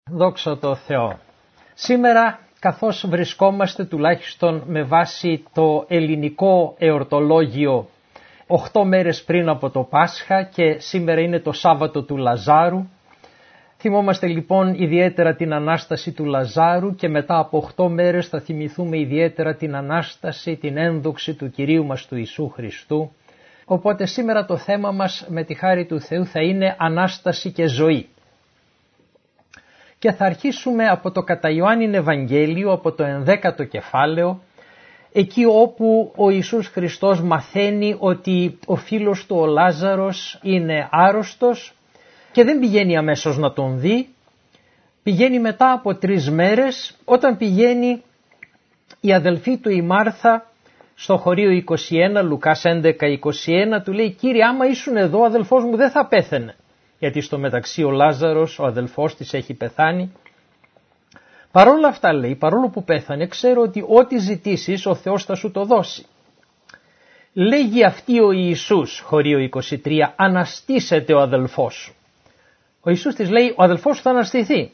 Δόξα τω Θεώ. Σήμερα, καθώς βρισκόμαστε τουλάχιστον με βάση το ελληνικό εορτολόγιο 8 μέρες πριν από το Πάσχα και σήμερα είναι το Σάββατο του Λαζάρου, θυμόμαστε λοιπόν ιδιαίτερα την Ανάσταση του Λαζάρου και μετά από 8 μέρες θα θυμηθούμε ιδιαίτερα την Ανάσταση, την ένδοξη του Κυρίου μας του Ιησού Χριστού. Οπότε σήμερα το θέμα μας με τη χάρη του Θεού θα είναι Ανάσταση και ζωή. Και θα αρχίσουμε από το κατά Ιωάννην Ευαγγέλιο, από το 11ο κεφάλαιο, εκεί όπου ο Ιησούς Χριστός μαθαίνει ότι ο φίλος του ο Λάζαρος είναι άρρωστος και δεν πηγαίνει αμέσως να τον δει, πηγαίνει μετά από 3 μέρες, όταν πηγαίνει η αδελφή του η Μάρθα στο χωρίο 21, Λουκάς 11:21, του λέει «Κύριε, άμα ήσουν εδώ ο αδελφός μου δεν θα πέθαινε». Γιατί στο μεταξύ ο Λάζαρος, ο αδελφός της, έχει πεθάνει. Παρόλα αυτά λέει, παρόλο που πέθανε, ξέρω ότι ό,τι ζητήσεις ο Θεός θα σου το δώσει. Λέγει αυτή ο Ιησούς, χωρίο 23, αναστήσεται ο αδελφός σου. Ο Ιησούς της λέει, ο αδελφός σου θα αναστηθεί.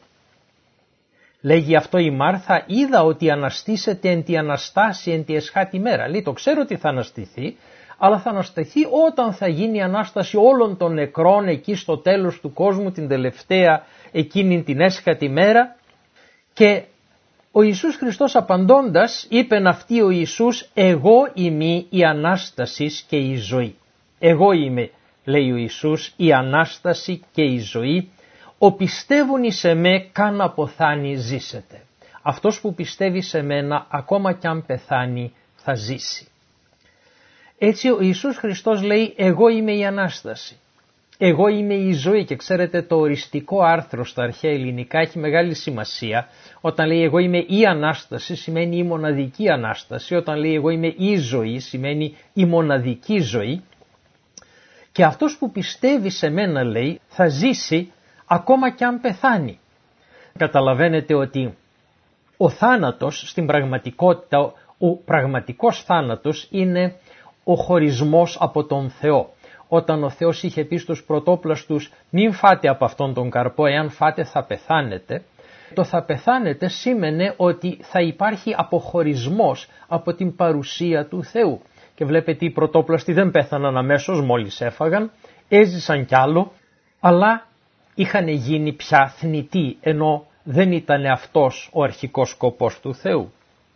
Λέγει αυτό η Μάρθα, είδα ότι αναστήσεται εν τη Αναστάση εν τη εσχάτη μέρα. Λέει, το ξέρω ότι θα αναστηθεί, αλλά θα αναστηθεί όταν θα γίνει η Ανάσταση όλων των νεκρών εκεί στο τέλος του κόσμου, την τελευταία εκείνη την έσχατη μέρα. Και ο Ιησούς Χριστός απαντώντας είπεν αυτή ο Ιησούς, εγώ είμαι η Ανάστασης και η ζωή. Εγώ είμαι, λέει ο Ιησούς, η Ανάσταση και η ζωή. Ο πιστεύουν εις εμέ καν αποθάνει ζήσεται. Αυτός που πιστεύει σε μένα ακόμα κι αν πεθάνει θα ζήσει. Έτσι ο Ιησούς Χριστός λέει εγώ είμαι η Ανάσταση, εγώ είμαι η ζωή και ξέρετε το οριστικό άρθρο στα αρχαία ελληνικά έχει μεγάλη σημασία. Όταν λέει εγώ είμαι η Ανάσταση σημαίνει η μοναδική Ανάσταση, όταν λέει εγώ είμαι η ζωή σημαίνει η μοναδική ζωή και αυτός που πιστεύει σε μένα λέει θα ζήσει ακόμα κι αν πεθάνει. Καταλαβαίνετε ότι ο θάνατος στην πραγματικότητα, ο πραγματικός θάνατος είναι ο χωρισμός από τον Θεό. Όταν ο Θεός είχε πει στους πρωτόπλαστους μην φάτε από αυτόν τον καρπό, εάν φάτε θα πεθάνετε, το θα πεθάνετε σήμαινε ότι θα υπάρχει αποχωρισμός από την παρουσία του Θεού. Και βλέπετε οι πρωτόπλαστοι δεν πέθαναν αμέσως μόλις έφαγαν, έζησαν κι άλλο, αλλά είχαν γίνει πια θνητοί, ενώ δεν ήταν αυτός ο αρχικός σκοπός του Θεού.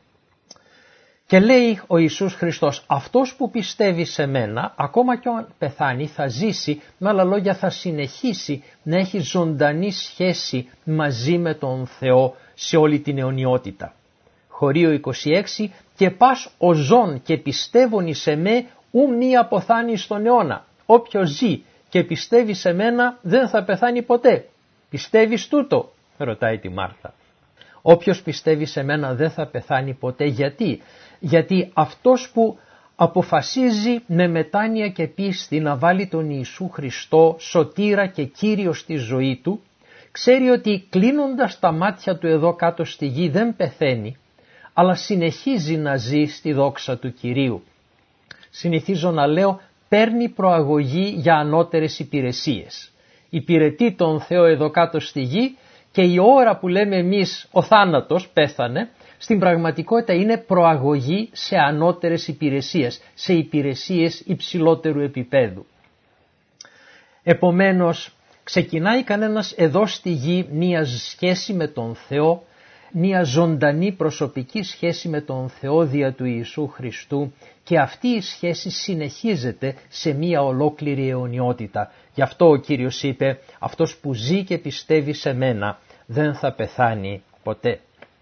Και λέει ο Ιησούς Χριστός, αυτός που πιστεύει σε μένα, ακόμα και αν πεθάνει θα ζήσει, με άλλα λόγια θα συνεχίσει να έχει ζωντανή σχέση μαζί με τον Θεό σε όλη την αιωνιότητα. Χωρίο 26, και πας ο ζών και πιστεύουν εις εμέ, ου μη αποθάνει στον αιώνα. Όποιος ζει και πιστεύει σε μένα δεν θα πεθάνει ποτέ. Πιστεύεις τούτο, ρωτάει τη Μάρθα. Όποιος πιστεύει σε μένα δεν θα πεθάνει ποτέ. Γιατί? Γιατί αυτός που αποφασίζει με μετάνοια και πίστη να βάλει τον Ιησού Χριστό σωτήρα και Κύριο στη ζωή του, ξέρει ότι κλείνοντας τα μάτια του εδώ κάτω στη γη δεν πεθαίνει, αλλά συνεχίζει να ζει στη δόξα του Κυρίου. Συνηθίζω να λέω παίρνει προαγωγή για ανώτερες υπηρεσίες. Υπηρετεί τον Θεό εδώ κάτω στη γη και η ώρα που λέμε εμείς ο θάνατος πέθανε, στην πραγματικότητα είναι προαγωγή σε ανώτερες υπηρεσίες, σε υπηρεσίες υψηλότερου επίπεδου. Επομένως, ξεκινάει κανένας εδώ στη γη μία σχέση με τον Θεό, μία ζωντανή προσωπική σχέση με τον Θεό δια του Ιησού Χριστού και αυτή η σχέση συνεχίζεται σε μία ολόκληρη αιωνιότητα. Γι' αυτό ο Κύριος είπε, αυτός που ζει και πιστεύει σε μένα δεν θα πεθάνει ποτέ.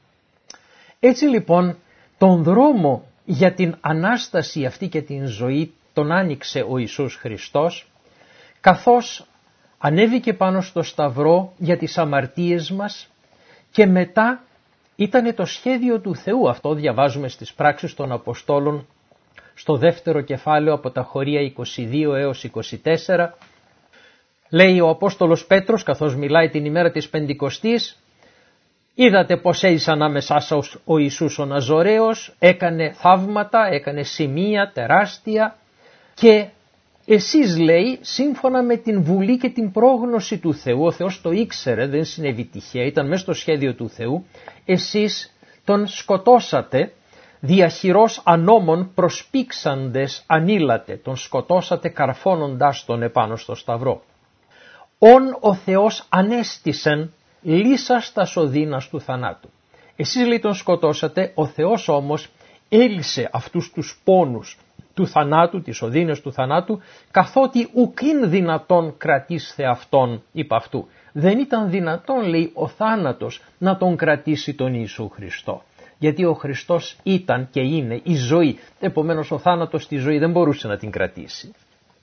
Έτσι λοιπόν τον δρόμο για την Ανάσταση αυτή και την ζωή τον άνοιξε ο Ιησούς Χριστός καθώς ανέβηκε πάνω στο Σταυρό για τις αμαρτίες μας και μετά ήταν το σχέδιο του Θεού. Αυτό διαβάζουμε στις πράξεις των Αποστόλων στο 2ο κεφάλαιο από τα χωρία 22 έως 24. Λέει ο Απόστολος Πέτρος καθώς μιλάει την ημέρα της Πεντηκοστής, είδατε πως έζησε ανάμεσά σας ο Ιησούς ο Ναζωραίος, έκανε θαύματα, έκανε σημεία τεράστια και Εσείς, λέει, σύμφωνα με την βουλή και την πρόγνωση του Θεού, ο Θεός το ήξερε, δεν συνέβη τυχαία, ήταν μέσα στο σχέδιο του Θεού, εσείς τον σκοτώσατε, διαχειρός ανώμων προσπήξαντες ανήλατε, τον σκοτώσατε καρφώνοντας τον επάνω στο σταυρό. Ον ο Θεός ανέστησεν λύσας τας οδύνας του θανάτου. Εσείς, λέει, τον σκοτώσατε, ο Θεός όμως έλυσε αυτούς τους πόνους του θανάτου, τις οδύνες του θανάτου, καθότι ουκίν δυνατόν κρατήσθε αυτόν υπ' αυτού. Δεν ήταν δυνατόν, λέει, ο θάνατος να τον κρατήσει τον Ιησού Χριστό. Γιατί ο Χριστός ήταν και είναι η ζωή, επομένως ο θάνατος στη ζωή δεν μπορούσε να την κρατήσει.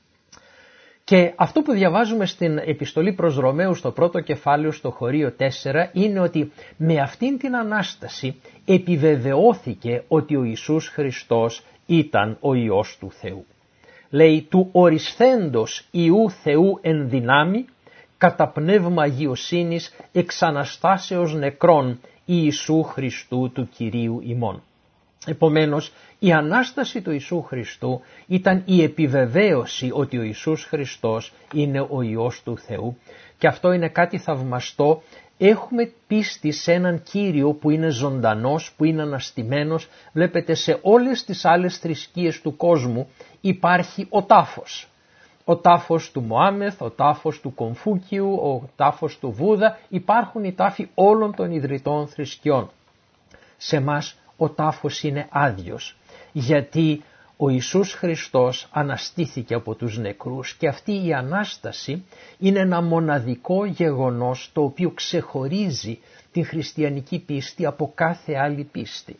Και αυτό που διαβάζουμε στην επιστολή προς Ρωμαίους στο πρώτο κεφάλαιο στο χωρίο 4 είναι ότι με αυτήν την Ανάσταση επιβεβαιώθηκε ότι ο Ιησούς Χριστός ήταν ο Υιός του Θεού. Λέει, του ορισθέντος Υιού Θεού εν δυνάμει, κατά πνεύμα αγιοσύνης εξ Αναστάσεως νεκρών Ιησού Χριστού του Κυρίου ημών. Επομένως, η Ανάσταση του Ιησού Χριστού ήταν η επιβεβαίωση ότι ο Ιησούς Χριστός είναι ο Υιός του Θεού και αυτό είναι κάτι θαυμαστό. Έχουμε πίστη σε έναν Κύριο που είναι ζωντανός, που είναι αναστημένος. Βλέπετε, σε όλες τις άλλες θρησκείες του κόσμου υπάρχει ο τάφος. Ο τάφος του Μωάμεθ, ο τάφος του Κομφούκιου, ο τάφος του Βούδα, υπάρχουν οι τάφοι όλων των ιδρυτών θρησκειών. Σε μας ο τάφος είναι άδειος, γιατί ο Ιησούς Χριστός αναστήθηκε από τους νεκρούς και αυτή η Ανάσταση είναι ένα μοναδικό γεγονός το οποίο ξεχωρίζει την χριστιανική πίστη από κάθε άλλη πίστη.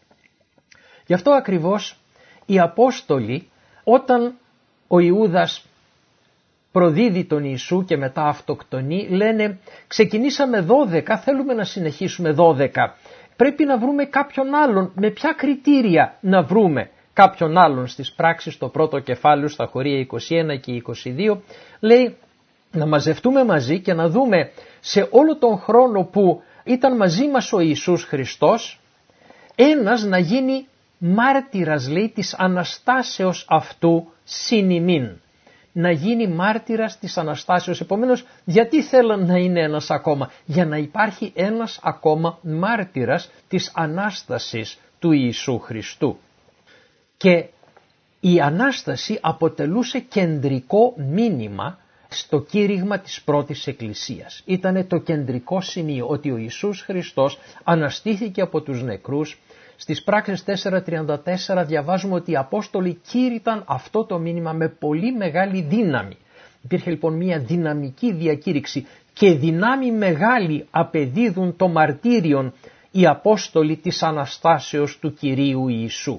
Γι' αυτό ακριβώς οι Απόστολοι, όταν ο Ιούδας προδίδει τον Ιησού και μετά αυτοκτονεί, λένε ξεκινήσαμε 12, θέλουμε να συνεχίσουμε 12. Πρέπει να βρούμε κάποιον άλλον. Με ποια κριτήρια να βρούμε κάποιον άλλον? Στις πράξεις στο πρώτο κεφάλαιο στα χωρία 21 και 22 λέει να μαζευτούμε μαζί και να δούμε σε όλο τον χρόνο που ήταν μαζί μας ο Ιησούς Χριστός ένας να γίνει μάρτυρας, λέει, της Αναστάσεως αυτού συν ημίν. Να γίνει μάρτυρας της Αναστάσεως. Επομένως, γιατί θέλαν να είναι ένας ακόμα? Για να υπάρχει ένας ακόμα μάρτυρας της Ανάστασης του Ιησού Χριστού. Και η Ανάσταση αποτελούσε κεντρικό μήνυμα στο κήρυγμα της πρώτης Εκκλησίας. Ήτανε το κεντρικό σημείο ότι ο Ιησούς Χριστός αναστήθηκε από τους νεκρούς. Στις πράξεις 4.34 διαβάζουμε ότι οι Απόστολοι κήρυταν αυτό το μήνυμα με πολύ μεγάλη δύναμη. Υπήρχε λοιπόν μια δυναμική διακήρυξη και δυνάμει μεγάλη απεδίδουν το μαρτύριον οι Απόστολοι της Αναστάσεως του Κυρίου Ιησού.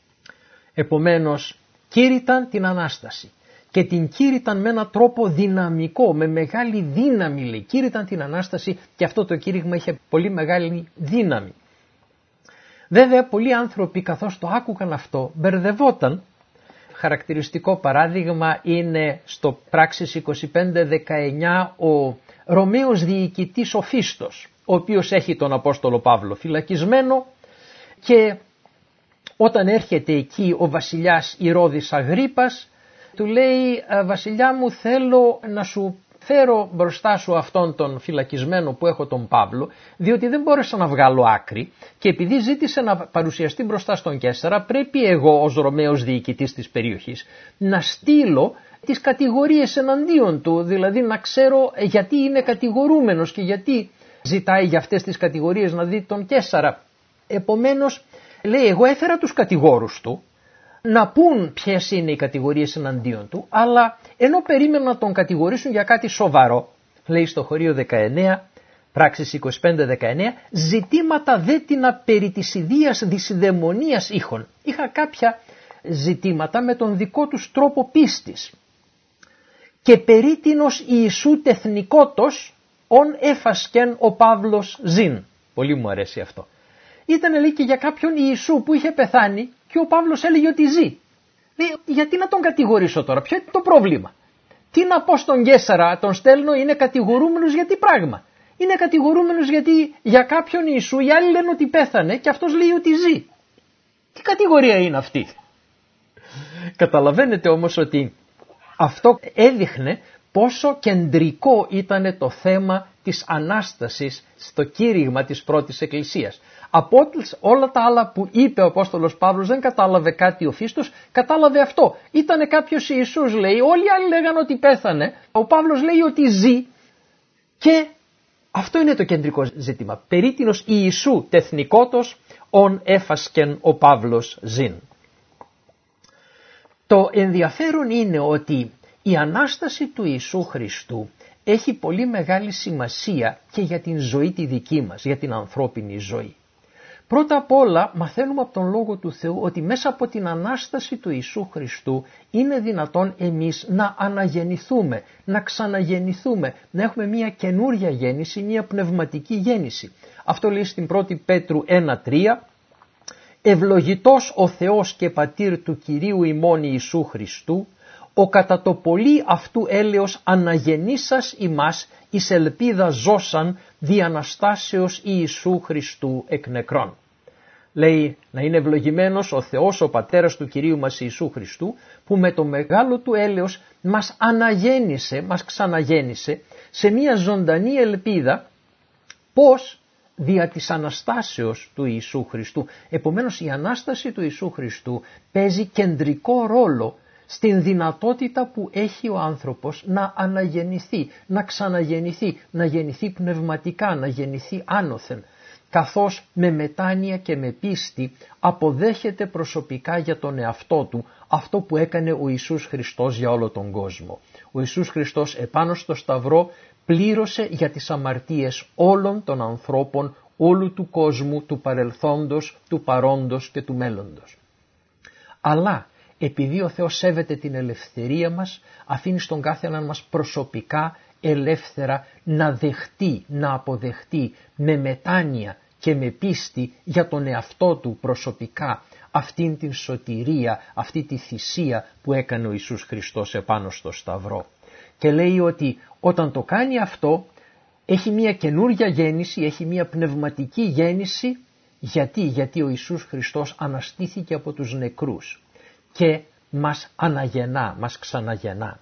Επομένως κήρυταν την Ανάσταση και την κήρυταν με έναν τρόπο δυναμικό, με μεγάλη δύναμη, λέει. Κήρυταν την Ανάσταση και αυτό το κήρυγμα είχε πολύ μεγάλη δύναμη. Βέβαια πολλοί άνθρωποι καθώς το άκουγαν αυτό μπερδευόταν. Χαρακτηριστικό παράδειγμα είναι στο πράξεις 25-19 ο Ρωμαίος διοικητής ο Φίστος, ο οποίος έχει τον Απόστολο Παύλο φυλακισμένο και όταν έρχεται εκεί ο βασιλιάς Ηρώδης Αγρίππας του λέει «Βασιλιά μου, θέλω να σου φέρω μπροστά σου αυτόν τον φυλακισμένο που έχω τον Παύλο, διότι δεν μπόρεσα να βγάλω άκρη και επειδή ζήτησε να παρουσιαστεί μπροστά στον Καίσαρα, πρέπει εγώ ως Ρωμαίος διοικητής της περιοχής να στείλω τις κατηγορίες εναντίον του, δηλαδή να ξέρω γιατί είναι κατηγορούμενος και γιατί ζητάει για αυτές τις κατηγορίες να δει τον Καίσαρα». Επομένως, λέει, εγώ έφερα τους κατηγόρους του να πούν ποιες είναι οι κατηγορίες εναντίον του, αλλά ενώ περίμεναν να τον κατηγορήσουν για κάτι σοβαρό, λέει στο χωρίο 19, πράξεις 25-19, ζητήματα δέτινα περί της ιδίας δυσιδαιμονίας είχον. Είχα κάποια ζητήματα με τον δικό τους τρόπο πίστης. Και περίτινος Ιησού τεθνικότος, ον έφασκεν ο Παύλος ζην. Πολύ μου αρέσει αυτό. Ήταν, λέει, και για κάποιον Ιησού που είχε πεθάνει και ο Παύλος έλεγε ότι ζει. Λέει, γιατί να τον κατηγορήσω τώρα, ποιο είναι το πρόβλημα? Τι να πω στον Καίσαρα, τον στέλνω, είναι κατηγορούμενος για τι πράγμα? Είναι κατηγορούμενος γιατί για κάποιον Ιησού οι άλλοι λένε ότι πέθανε και αυτός λέει ότι ζει. Τι κατηγορία είναι αυτή? Καταλαβαίνετε όμως ότι Αυτό έδειχνε πόσο κεντρικό ήταν το θέμα της Ανάστασης στο κήρυγμα της πρώτης Εκκλησίας. Από όλα τα άλλα που είπε ο Απόστολος Παύλος δεν κατάλαβε κάτι ο Φίστος, κατάλαβε αυτό. Ήτανε κάποιος Ιησούς, λέει, όλοι οι άλλοι λέγανε ότι πέθανε, ο Παύλος λέει ότι ζει, και αυτό είναι το κεντρικό ζήτημα. Περίτινος Ιησού τεθνικότος ον έφασκεν ο Παύλος ζήν. Το ενδιαφέρον είναι ότι η Ανάσταση του Ιησού Χριστού έχει πολύ μεγάλη σημασία και για την ζωή τη δική μας, για την ανθρώπινη ζωή. Πρώτα απ' όλα μαθαίνουμε από τον Λόγο του Θεού ότι μέσα από την Ανάσταση του Ιησού Χριστού είναι δυνατόν εμείς να αναγεννηθούμε, να ξαναγεννηθούμε, να έχουμε μια καινούρια γέννηση, μια πνευματική γέννηση. Αυτό λέει στην 1η Πέτρου 1:3, «Ευλογητός ο Θεός και Πατήρ του Κυρίου ημών Ιησού Χριστού, ο κατά το πολύ αυτού έλεος αναγεννήσας ημάς εις ελπίδα ζώσαν δι' Αναστάσεως Ιησού Χριστού εκ νεκρών». Λέει να είναι ευλογημένος ο Θεός, ο Πατέρας του Κυρίου μας Ιησού Χριστού, που με το μεγάλο του έλεος μας αναγέννησε, μας ξαναγέννησε σε μια ζωντανή ελπίδα. Πώς? Δια της Αναστάσεως του Ιησού Χριστού. Επομένως η Ανάσταση του Ιησού Χριστού παίζει κεντρικό ρόλο στην δυνατότητα που έχει ο άνθρωπος να αναγεννηθεί, να ξαναγεννηθεί, να γεννηθεί πνευματικά, να γεννηθεί άνωθεν, καθώς με μετάνοια και με πίστη αποδέχεται προσωπικά για τον εαυτό του αυτό που έκανε ο Ιησούς Χριστός για όλο τον κόσμο. Ο Ιησούς Χριστός επάνω στο Σταυρό πλήρωσε για τις αμαρτίες όλων των ανθρώπων, όλου του κόσμου, του παρελθόντος, του παρόντος και του μέλλοντος. Αλλά επειδή ο Θεός σέβεται την ελευθερία μας, αφήνει στον κάθε έναν μας προσωπικά ελεύθερα να δεχτεί, να αποδεχτεί με μετάνοια και με πίστη για τον εαυτό του προσωπικά αυτήν την σωτηρία, αυτή τη θυσία που έκανε ο Ιησούς Χριστός επάνω στο Σταυρό. Και λέει ότι όταν το κάνει αυτό έχει μια καινούρια γέννηση, έχει μια πνευματική γέννηση. Γιατί ο Ιησούς Χριστός αναστήθηκε από τους νεκρούς και μας αναγεννά, μας ξαναγεννά.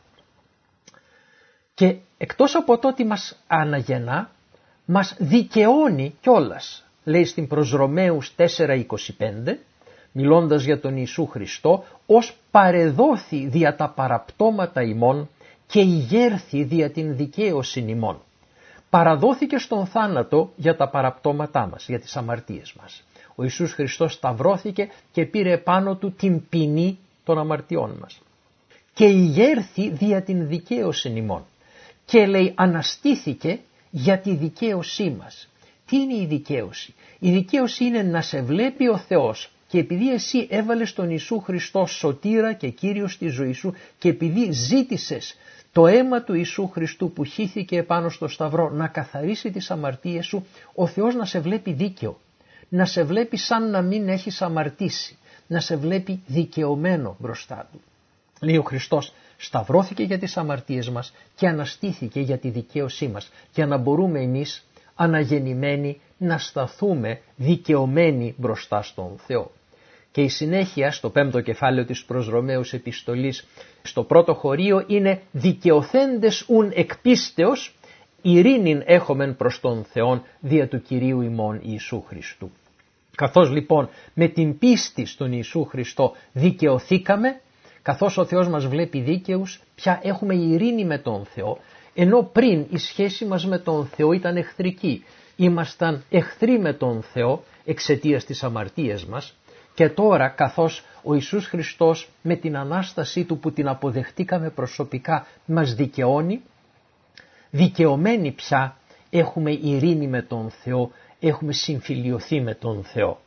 Και εκτός από το ότι μας αναγεννά, μας δικαιώνει κιόλας. Λέει στην προς Ρωμαίους 4:25, μιλώντας για τον Ιησού Χριστό, ως παρεδόθη δια τα παραπτώματα ημών και ηγέρθη δια την δικαίωσιν ημών. Παραδόθηκε στον θάνατο για τα παραπτώματά μας, για τις αμαρτίες μας. Ο Ιησούς Χριστός σταυρώθηκε και πήρε επάνω του την ποινή των αμαρτιών μας. Και ηγέρθη δια την δικαίωσιν ημών. Και λέει αναστήθηκε για τη δικαίωσή μας. Τι είναι η δικαίωση? Η δικαίωση είναι να σε βλέπει ο Θεός, και επειδή εσύ έβαλες τον Ιησού Χριστό σωτήρα και Κύριο στη ζωή σου και επειδή ζήτησες το αίμα του Ιησού Χριστού που χύθηκε επάνω στο Σταυρό να καθαρίσει τις αμαρτίες σου, ο Θεός να σε βλέπει δίκαιο, να σε βλέπει σαν να μην έχεις αμαρτήσει, να σε βλέπει δικαιωμένο μπροστά του. Λέει ο Χριστός σταυρώθηκε για τις αμαρτίες μας και αναστήθηκε για τη δικαίωσή μας, για να μπορούμε εμείς αναγεννημένοι να σταθούμε δικαιωμένοι μπροστά στον Θεό. Και η συνέχεια στο 5ο κεφάλαιο της προς Ρωμαίους επιστολής, στο πρώτο χωρίο, είναι δικαιωθέντες ουν εκ πίστεως ειρήνην έχομεν προς τον Θεόν δια του Κυρίου ημών Ιησού Χριστού. Καθώς λοιπόν με την πίστη στον Ιησού Χριστό δικαιωθήκαμε, καθώς ο Θεός μας βλέπει δίκαιους, πια έχουμε ειρήνη με τον Θεό, ενώ πριν η σχέση μας με τον Θεό ήταν εχθρική. Ήμασταν εχθροί με τον Θεό εξαιτίας της αμαρτίας μας, και τώρα καθώς ο Ιησούς Χριστός με την Ανάστασή Του που την αποδεχτήκαμε προσωπικά μας δικαιώνει, δικαιωμένοι πια έχουμε ειρήνη με τον Θεό, έχουμε συμφιλιωθεί με τον Θεό.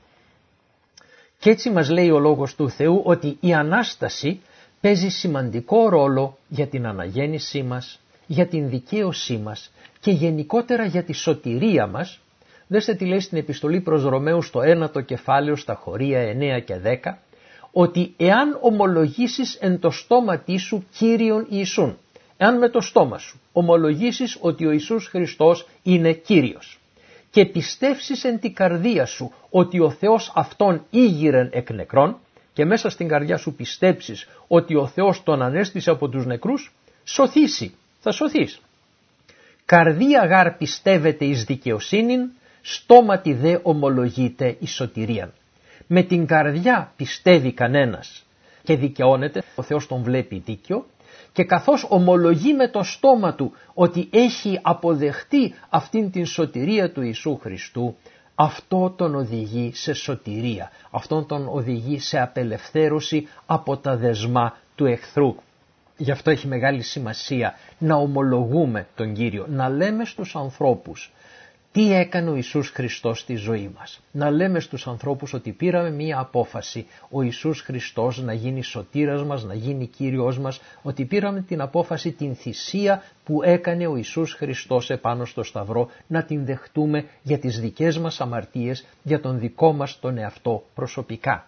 Και έτσι μας λέει ο Λόγος του Θεού ότι η Ανάσταση παίζει σημαντικό ρόλο για την αναγέννησή μας, για την δικαίωσή μας και γενικότερα για τη σωτηρία μας. Δέστε τι λέει στην επιστολή προς Ρωμαίους στο 1ο κεφάλαιο στα χωρία 9 και 10, ότι εάν ομολογήσεις εν το στόματί σου Κύριον Ιησούν, εάν με το στόμα σου ομολογήσεις ότι ο Ιησούς Χριστός είναι Κύριος και πιστεύσεις εν την καρδία σου ότι ο Θεός αυτόν ήγηρεν εκ νεκρών, και μέσα στην καρδιά σου πιστέψεις ότι ο Θεός τον ανέστησε από τους νεκρούς, σωθήσει, θα σωθείς. Καρδία γάρ πιστεύεται εις δικαιοσύνην, στόματι δε ομολογείται εις σωτηρίαν. Με την καρδιά πιστεύει κανένας και δικαιώνεται, ο Θεός τον βλέπει δίκαιο, και καθώς ομολογεί με το στόμα του ότι έχει αποδεχτεί αυτήν την σωτηρία του Ιησού Χριστού, αυτό τον οδηγεί σε σωτηρία, αυτόν τον οδηγεί σε απελευθέρωση από τα δεσμά του εχθρού. Γι' αυτό έχει μεγάλη σημασία να ομολογούμε τον Κύριο, να λέμε στους ανθρώπους τι έκανε ο Ιησούς Χριστός στη ζωή μας. Να λέμε στους ανθρώπους ότι πήραμε μία απόφαση, ο Ιησούς Χριστός να γίνει σωτήρας μας, να γίνει Κύριος μας, ότι πήραμε την απόφαση, την θυσία που έκανε ο Ιησούς Χριστός επάνω στο Σταυρό, να την δεχτούμε για τις δικές μας αμαρτίες, για τον δικό μας τον εαυτό προσωπικά.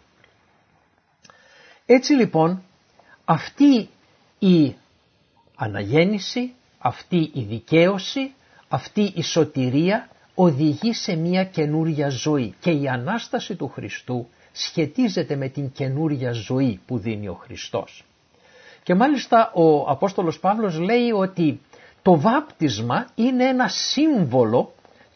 Έτσι λοιπόν, αυτή η αναγέννηση, αυτή η δικαίωση, αυτή η σωτηρία οδηγεί σε μια καινούρια ζωή και η Ανάσταση του Χριστού σχετίζεται με την καινούρια ζωή που δίνει ο Χριστός. Και μάλιστα ο Απόστολος Παύλος λέει ότι το βάπτισμα είναι ένα σύμβολο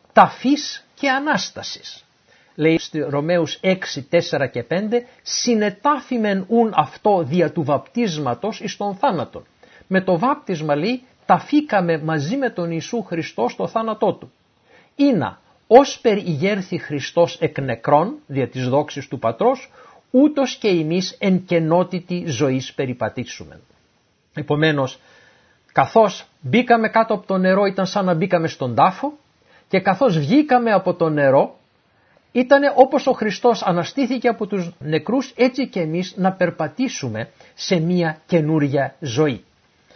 ταφής και Ανάστασης. Λέει στη Ρωμαίους 6, 4 και 5 «Συνετάφημεν ουν αυτό δια του βαπτίσματος εις τον θάνατον». Με το βάπτισμα λέει ταφήκαμε μαζί με τον Ιησού Χριστό στο θάνατό του. Ήνα όσπερ ηγέρθη Χριστός εκ νεκρών δια της δόξης του Πατρός, ούτως και εμείς εν κενότητη ζωής περιπατήσουμεν. Επομένως, καθώς μπήκαμε κάτω από το νερό ήταν σαν να μπήκαμε στον τάφο και καθώς βγήκαμε από το νερό ήταν όπως ο Χριστός αναστήθηκε από τους νεκρούς, έτσι και εμείς να περπατήσουμε σε μια καινούρια ζωή.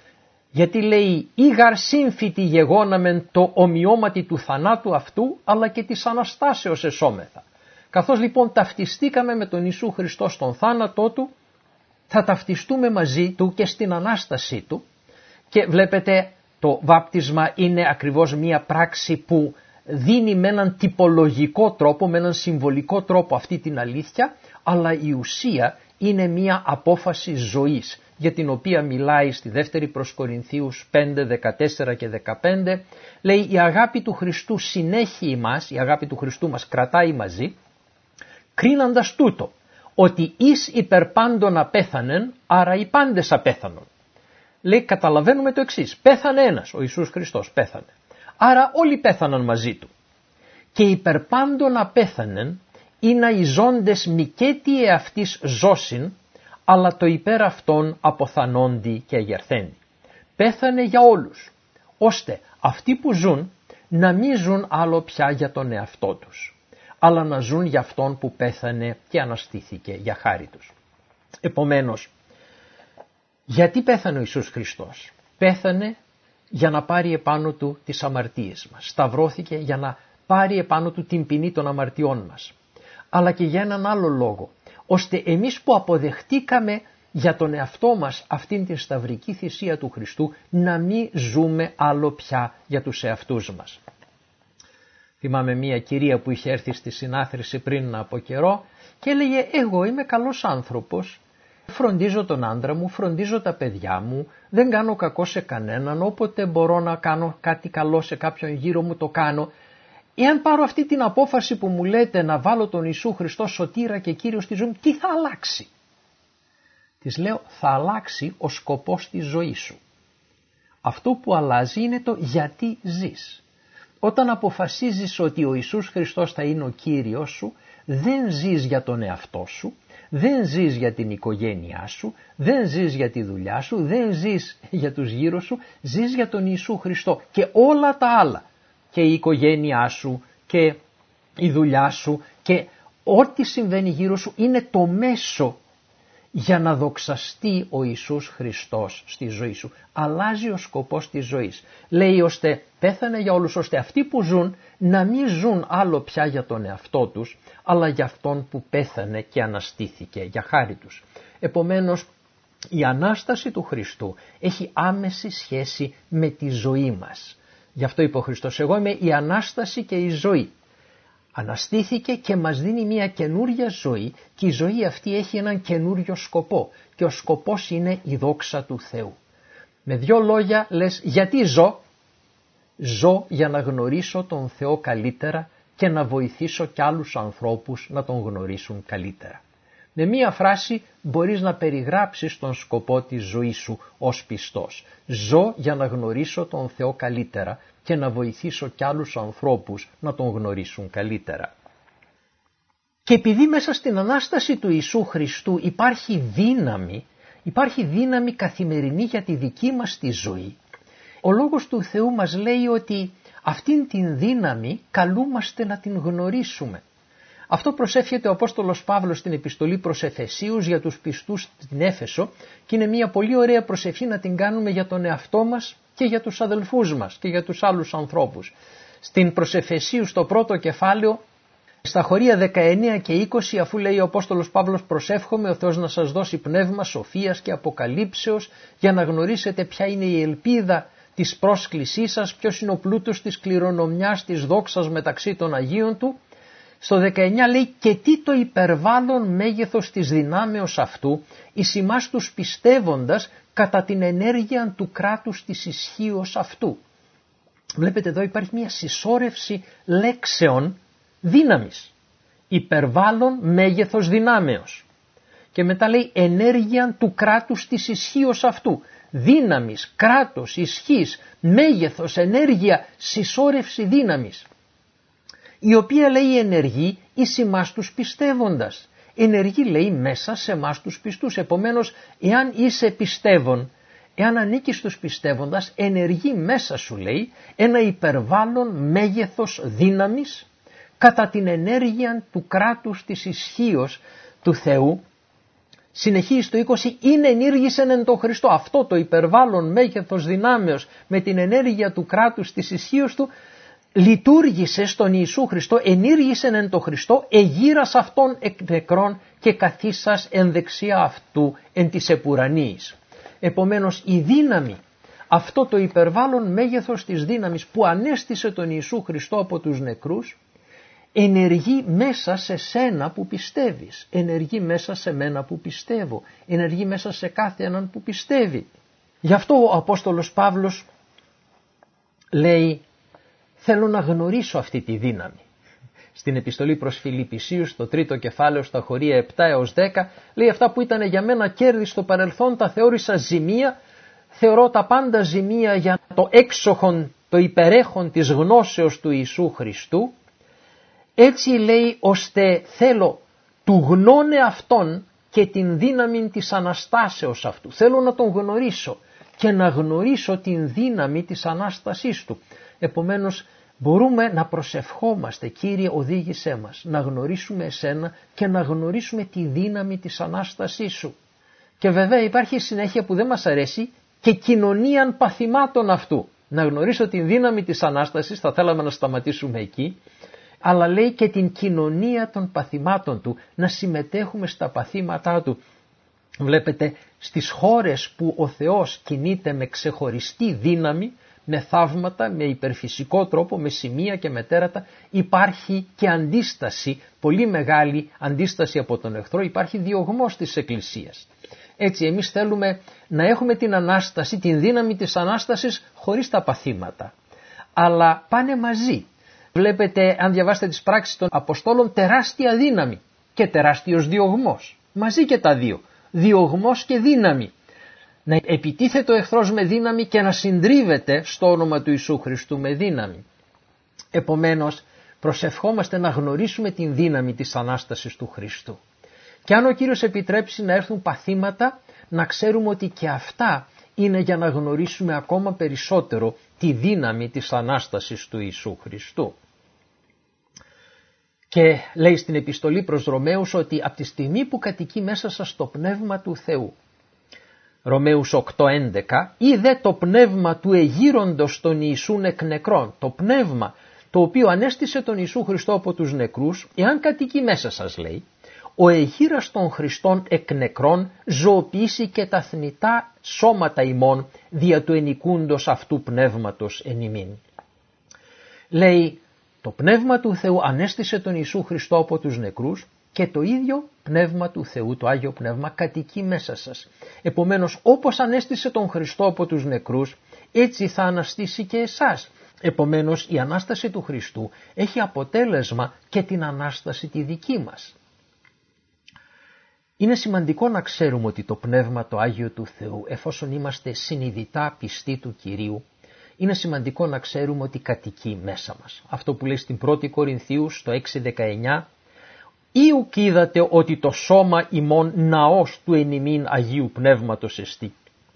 Γιατί λέει «Ήγαρ σύμφυτη γεγόναμεν το ομοιώματι του θανάτου αυτού, αλλά και της Αναστάσεως εσώμεθα». Καθώς λοιπόν ταυτιστήκαμε με τον Ιησού Χριστό στον θάνατό του, θα ταυτιστούμε μαζί του και στην Ανάστασή του. Και βλέπετε το βάπτισμα είναι ακριβώς μία πράξη που δίνει με έναν τυπολογικό τρόπο, με έναν συμβολικό τρόπο αυτή την αλήθεια, αλλά η ουσία είναι μία απόφαση ζωής, για την οποία μιλάει στη δεύτερη προς Κορινθίους 5, 14 και 15, λέει η αγάπη του Χριστού συνέχει ημάς, η αγάπη του Χριστού μας κρατάει μαζί, κρίνοντας τούτο, ότι εις υπερπάντων απέθανεν, άρα οι πάντες απέθανον. Λέει καταλαβαίνουμε το εξής, πέθανε ένας, ο Ιησούς Χριστός πέθανε, άρα όλοι πέθαναν μαζί του. Και υπερπάντων απέθανεν, είναι οι ζώντες μικέτι εαυτής ζώσιν, αλλά το υπέρ αυτών αποθανόντι και αγερθέντι. Πέθανε για όλους, ώστε αυτοί που ζουν να μην ζουν άλλο πια για τον εαυτό τους, αλλά να ζουν για αυτόν που πέθανε και αναστήθηκε για χάρη τους. Επομένως, γιατί πέθανε ο Ιησούς Χριστός? Πέθανε για να πάρει επάνω του τις αμαρτίες μας. Σταυρώθηκε για να πάρει επάνω του την ποινή των αμαρτιών μας. Αλλά και για έναν άλλο λόγο, ώστε εμείς που αποδεχτήκαμε για τον εαυτό μας αυτήν την σταυρική θυσία του Χριστού να μην ζούμε άλλο πια για τους εαυτούς μας. Θυμάμαι μια κυρία που είχε έρθει στη συνάθρηση πριν από καιρό και έλεγε εγώ είμαι καλός άνθρωπος, φροντίζω τον άντρα μου, φροντίζω τα παιδιά μου, δεν κάνω κακό σε κανέναν, όποτε μπορώ να κάνω κάτι καλό σε κάποιον γύρω μου το κάνω. Εάν πάρω αυτή την απόφαση που μου λέτε να βάλω τον Ιησού Χριστό σωτήρα και Κύριο στη ζωή μου, τι θα αλλάξει? Της λέω θα αλλάξει ο σκοπός της ζωής σου. Αυτό που αλλάζει είναι το γιατί ζεις. Όταν αποφασίζεις ότι ο Ιησούς Χριστός θα είναι ο Κύριος σου, δεν ζεις για τον εαυτό σου, δεν ζεις για την οικογένειά σου, δεν ζεις για τη δουλειά σου, δεν ζεις για τους γύρω σου, ζεις για τον Ιησού Χριστό και όλα τα άλλα. Και η οικογένειά σου και η δουλειά σου και ό,τι συμβαίνει γύρω σου είναι το μέσο για να δοξαστεί ο Ιησούς Χριστός στη ζωή σου. Αλλάζει ο σκοπός της ζωής. Λέει ώστε πέθανε για όλους, ώστε αυτοί που ζουν να μην ζουν άλλο πια για τον εαυτό τους, αλλά για αυτόν που πέθανε και αναστήθηκε για χάρη τους. Επομένως η Ανάσταση του Χριστού έχει άμεση σχέση με τη ζωή μας. Γι' αυτό είπε ο Χριστός, εγώ είμαι η Ανάσταση και η ζωή. Αναστήθηκε και μας δίνει μια καινούρια ζωή και η ζωή αυτή έχει έναν καινούριο σκοπό και ο σκοπός είναι η δόξα του Θεού. Με δύο λόγια λες γιατί ζω? Ζω για να γνωρίσω τον Θεό καλύτερα και να βοηθήσω κι άλλους ανθρώπους να τον γνωρίσουν καλύτερα. Με μία φράση μπορείς να περιγράψεις τον σκοπό της ζωής σου ως πιστός. Ζω για να γνωρίσω τον Θεό καλύτερα και να βοηθήσω κι άλλους ανθρώπους να τον γνωρίσουν καλύτερα. Και επειδή μέσα στην Ανάσταση του Ιησού Χριστού υπάρχει δύναμη καθημερινή για τη δική μας τη ζωή, ο Λόγος του Θεού μας λέει ότι αυτήν την δύναμη καλούμαστε να την γνωρίσουμε. Αυτό προσεύχεται ο Απόστολος Παύλος στην επιστολή προς Εφεσίους για τους πιστούς στην Έφεσο και είναι μια πολύ ωραία προσευχή να την κάνουμε για τον εαυτό μας και για τους αδελφούς μας και για τους άλλους ανθρώπους. Στην προς Εφεσίους στο πρώτο κεφάλαιο, στα χωρία 19 και 20, αφού λέει ο Απόστολος Παύλος προσεύχομαι ο Θεός να σας δώσει πνεύμα σοφίας και αποκαλύψεως για να γνωρίσετε ποια είναι η ελπίδα της πρόσκλησής σας, ποιος είναι ο πλούτος της κληρονομιάς της δόξας μεταξύ των Αγίων Του. Στο 19 λέει και τι το υπερβάλλον μέγεθος της δυνάμεως αυτού εις ημάς τους πιστεύοντας κατά την ενέργεια του κράτους της ισχύως αυτού. Βλέπετε εδώ υπάρχει μια συσσόρευση λέξεων δύναμης. Υπερβάλλον μέγεθος δυνάμεως. Και μετά λέει ενέργεια του κράτους της ισχύως αυτού. Δύναμης, κράτος, ισχύς, μέγεθος, ενέργεια, συσσόρευση δύναμης. Η οποία λέει ενεργεί εις ημάς τους πιστεύοντας. Ενεργεί λέει μέσα σε εμάς τους πιστούς. Επομένως, εάν είσαι πιστεύων, εάν ανήκεις στους πιστεύοντας, ενεργεί μέσα σου λέει ένα υπερβάλλον μέγεθος δύναμης κατά την ενέργεια του κράτους της ισχύως του Θεού. Συνεχίζει στο 20, είναι ενήργησεν εν το Χριστό. Αυτό το υπερβάλλον μέγεθος δυνάμεως με την ενέργεια του κράτους της ισχύως του λειτουργήσε στον Ιησού Χριστό, ενήργησεν εν το Χριστό, εγείρας αυτόν εκ νεκρών και καθίσας εν δεξιά αυτού εν της επουρανίης. Επομένως η δύναμη, αυτό το υπερβάλλον μέγεθος της δύναμης που ανέστησε τον Ιησού Χριστό από τους νεκρούς, ενεργεί μέσα σε σένα που πιστεύεις, ενεργεί μέσα σε μένα που πιστεύω, ενεργεί μέσα σε κάθε έναν που πιστεύει. Γι' αυτό ο Απόστολος Παύλος λέει θέλω να γνωρίσω αυτή τη δύναμη. Στην επιστολή προς Φιλιππισίους, στο 3ο κεφάλαιο, στα χωρία 7 έως 10, λέει αυτά που ήταν για μένα κέρδη στο παρελθόν τα θεώρησα ζημία, θεωρώ τα πάντα ζημία για το έξοχον, το υπερέχον της γνώσεως του Ιησού Χριστού. Έτσι λέει ώστε θέλω του γνώνε αυτόν και την δύναμη της Αναστάσεως αυτού. Θέλω να τον γνωρίσω και να γνωρίσω την δύναμη της Ανάστασής του. Επομένως μπορούμε να προσευχόμαστε, Κύριε οδήγησέ μας, να γνωρίσουμε εσένα και να γνωρίσουμε τη δύναμη της Ανάστασής σου. Και βέβαια υπάρχει συνέχεια που δεν μας αρέσει και κοινωνίαν παθημάτων αυτού. Να γνωρίσω την δύναμη της Ανάστασης, θα θέλαμε να σταματήσουμε εκεί, αλλά λέει και την κοινωνία των παθημάτων του, να συμμετέχουμε στα παθήματά του. Βλέπετε στις χώρες που ο Θεός κινείται με ξεχωριστή δύναμη, με θαύματα, με υπερφυσικό τρόπο, με σημεία και με τέρατα, υπάρχει και αντίσταση, πολύ μεγάλη αντίσταση από τον εχθρό, υπάρχει διωγμός της Εκκλησίας. Έτσι εμείς θέλουμε να έχουμε την Ανάσταση, την δύναμη της Ανάστασης χωρίς τα παθήματα, αλλά πάνε μαζί. Βλέπετε, αν διαβάσετε τις πράξεις των Αποστόλων, τεράστια δύναμη και τεράστιος διωγμός. Μαζί και τα δύο, διωγμός και δύναμη. Να επιτίθεται ο εχθρός με δύναμη και να συντρίβεται στο όνομα του Ιησού Χριστού με δύναμη. Επομένως, προσευχόμαστε να γνωρίσουμε την δύναμη της Ανάστασης του Χριστού. Και αν ο Κύριος επιτρέψει να έρθουν παθήματα, να ξέρουμε ότι και αυτά είναι για να γνωρίσουμε ακόμα περισσότερο τη δύναμη της Ανάστασης του Ιησού Χριστού. Και λέει στην επιστολή προς Ρωμαίους ότι από τη στιγμή που κατοικεί μέσα σας το Πνεύμα του Θεού, Ρωμαίους 8:11, είδε το πνεύμα του εγείροντος των Ιησούν εκ νεκρών, το πνεύμα το οποίο ανέστησε τον Ιησού Χριστό από τους νεκρούς, εάν κατοικεί μέσα σας λέει, ο εγείρας των Χριστών εκ νεκρών ζωοποιήσει και τα θνητά σώματα ημών δια του ενικούντος αυτού πνεύματος εν ημίν. Λέει Το Πνεύμα του Θεού ανέστησε τον Ιησού Χριστό από τους νεκρούς και το ίδιο Πνεύμα του Θεού, το Άγιο Πνεύμα, κατοικεί μέσα σας. Επομένως, όπως ανέστησε τον Χριστό από τους νεκρούς, έτσι θα αναστήσει και εσάς. Επομένως, η Ανάσταση του Χριστού έχει αποτέλεσμα και την Ανάσταση τη δική μας. Είναι σημαντικό να ξέρουμε ότι το Πνεύμα το Άγιο του Θεού, εφόσον είμαστε συνειδητά πιστοί του Κυρίου, είναι σημαντικό να ξέρουμε ότι μέσα μας. Αυτό που λέει στην 1η Κορινθίους στο 6:19, «Ή ουκ είδατε ότι το σώμα ημών ναός του εν ημίν Αγίου Πνεύματος εστί».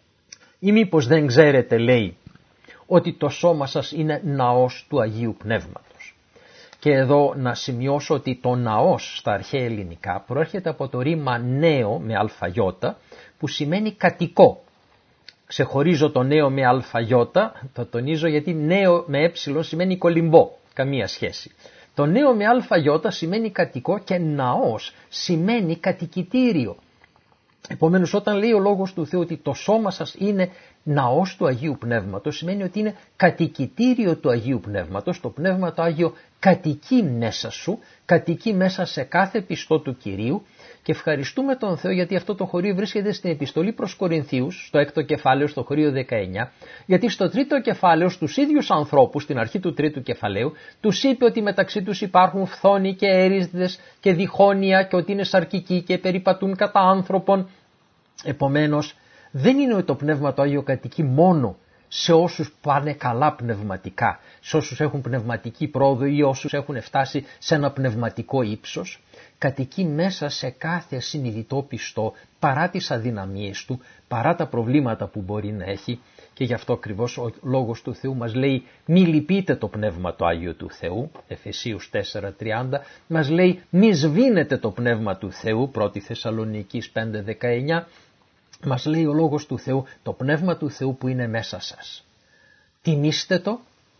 Ή μήπως δεν ξέρετε, λέει, ότι το σώμα σας είναι ναός του Αγίου Πνεύματος. Και εδώ να σημειώσω ότι το ναός στα αρχαία ελληνικά προέρχεται από το ρήμα νέο με αλφαγιώτα, που σημαίνει κατοικό. Ξεχωρίζω το νέο με αλφαγιώτα, το τονίζω γιατί νέο με σημαίνει κολυμπό, καμία σχέση. Το νέο με αλφαγιώτα σημαίνει κατοικό και ναός σημαίνει κατοικητήριο. Επομένως, όταν λέει ο Λόγος του Θεού ότι το σώμα σας είναι ναός του Αγίου Πνεύματος, σημαίνει ότι είναι κατοικητήριο του Αγίου Πνεύματος. Το Πνεύμα το Άγιο κατοικεί μέσα σου, κατοικεί μέσα σε κάθε πιστό του Κυρίου, και ευχαριστούμε τον Θεό γιατί αυτό το χωρίο βρίσκεται στην επιστολή προς Κορινθίους, στο 6ο κεφάλαιο, στο χωρίο 19, γιατί στο 3ο κεφάλαιο στους ίδιους ανθρώπους, στην αρχή του 3ου κεφαλαίου, τους είπε ότι μεταξύ τους υπάρχουν φθόνοι και έρηδες και διχόνοια και ότι είναι σαρκικοί και περιπατούν κατά άνθρωπον. Επομένως, δεν είναι ότι το Πνεύμα το Άγιο κατοικεί μόνο σε όσους πάνε καλά πνευματικά, σε όσους έχουν πνευματική πρόοδο ή όσους έχουν φτάσει σε ένα πνευματικό ύψος. Κατοικεί μέσα σε κάθε συνειδητό πιστό, παρά τις αδυναμίες του, παρά τα προβλήματα που μπορεί να έχει, και γι' αυτό ακριβώς ο Λόγος του Θεού μας λέει μη λυπείτε το Πνεύμα το Άγιο του Θεού, Εφεσίους 4:30, μας λέει μη σβήνετε το Πνεύμα του Θεού, 1η Θεσσαλονικείς 5:19, μας λέει ο Λόγος του Θεού το Πνεύμα του Θεού που είναι μέσα σας. Τιμήστε το,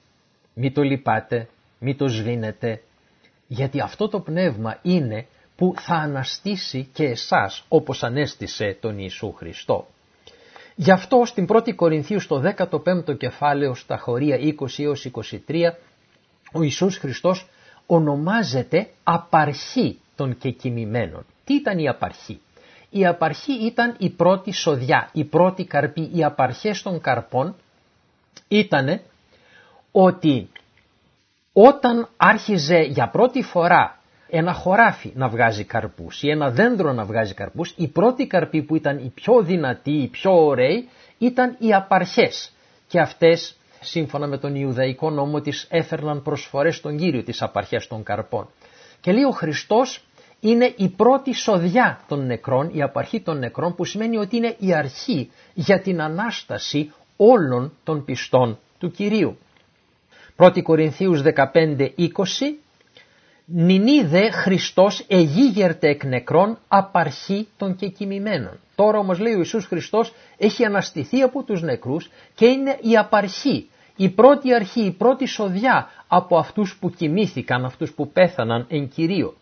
μη το λυπάτε, μη το σβήνετε, γιατί αυτό το πνεύμα είναι που θα αναστήσει και εσάς όπως ανέστησε τον Ιησού Χριστό. Γι' αυτό στην 1η Κορινθίου στο 15ο κεφάλαιο στα χωρία 20 έως 23 ο Ιησούς Χριστός ονομάζεται απαρχή των κεκοιμημένων. Τι ήταν η απαρχή? Η απαρχή ήταν η πρώτη σοδιά, η πρώτη καρπή. Οι απαρχές των καρπών ήτανε ότι όταν άρχιζε για πρώτη φορά ένα χωράφι να βγάζει καρπούς ή ένα δέντρο να βγάζει καρπούς, η πρώτη καρπή που ήταν η πιο δυνατή, η πιο ωραίοι, ήταν οι απαρχές. Και αυτές, σύμφωνα με τον Ιουδαϊκό νόμο, τις έφερναν προσφορές στον Κύριο, τις απαρχές των καρπών. Και λέει ο Χριστός είναι η πρώτη σοδιά των νεκρών, η απαρχή των νεκρών, που σημαίνει ότι είναι η αρχή για την Ανάσταση όλων των πιστών του Κυρίου. 1η Κορινθίους 15:20, «Νηνή δε Χριστός εγίγερτε εκ νεκρών απαρχή των κεκοιμημένων». Τώρα όμως λέει ο Ιησούς Χριστός έχει αναστηθεί από τους νεκρούς και είναι η απαρχή, η πρώτη αρχή, η πρώτη σοδιά από αυτούς που κοιμήθηκαν, αυτούς που πέθαναν εν Κυρίω.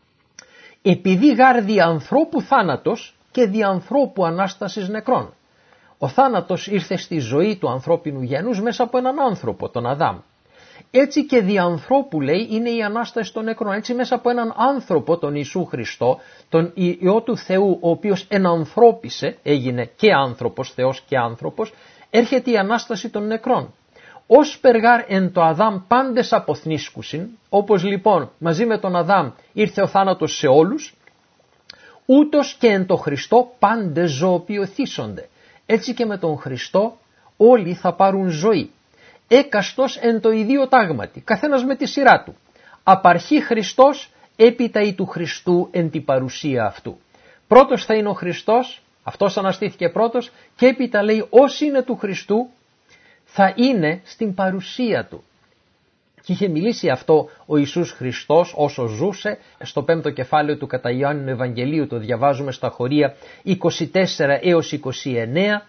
Επειδή γάρ δι' ανθρώπου θάνατος και δι' ανθρώπου ανάστασης νεκρών. Ο θάνατος ήρθε στη ζωή του ανθρώπινου γένους μέσα από έναν άνθρωπο, τον Αδάμ. Έτσι και δι' ανθρώπου, λέει, είναι η Ανάσταση των νεκρών. Έτσι μέσα από έναν άνθρωπο, τον Ιησού Χριστό, τον Υιό του Θεού, ο οποίος ενανθρώπισε, έγινε και άνθρωπος, Θεός και άνθρωπος, έρχεται η Ανάσταση των νεκρών. Ως περγάρ εν το Αδάμ πάντες αποθνίσκουσιν, όπως λοιπόν μαζί με τον Αδάμ ήρθε ο θάνατος σε όλους, ούτως και εν το Χριστό πάντες ζωοποιηθήσονται. Έτσι και με τον Χριστό όλοι θα πάρουν ζωή. Έκαστος εν το ιδίο τάγματι, καθένας με τη σειρά του. Απαρχή Χριστός, έπειτα ή του Χριστού εν την παρουσία αυτού. Πρώτος θα είναι ο Χριστός, αυτός αναστήθηκε πρώτος, και έπειτα λέει όσοι είναι του Χριστού θα είναι στην παρουσία του. Και είχε μιλήσει αυτό ο Ιησούς Χριστός όσο ζούσε στο 5ο κεφάλαιο του κατά Ιωάννου Ευαγγελίου, το διαβάζουμε στα χωρία 24 έως 29.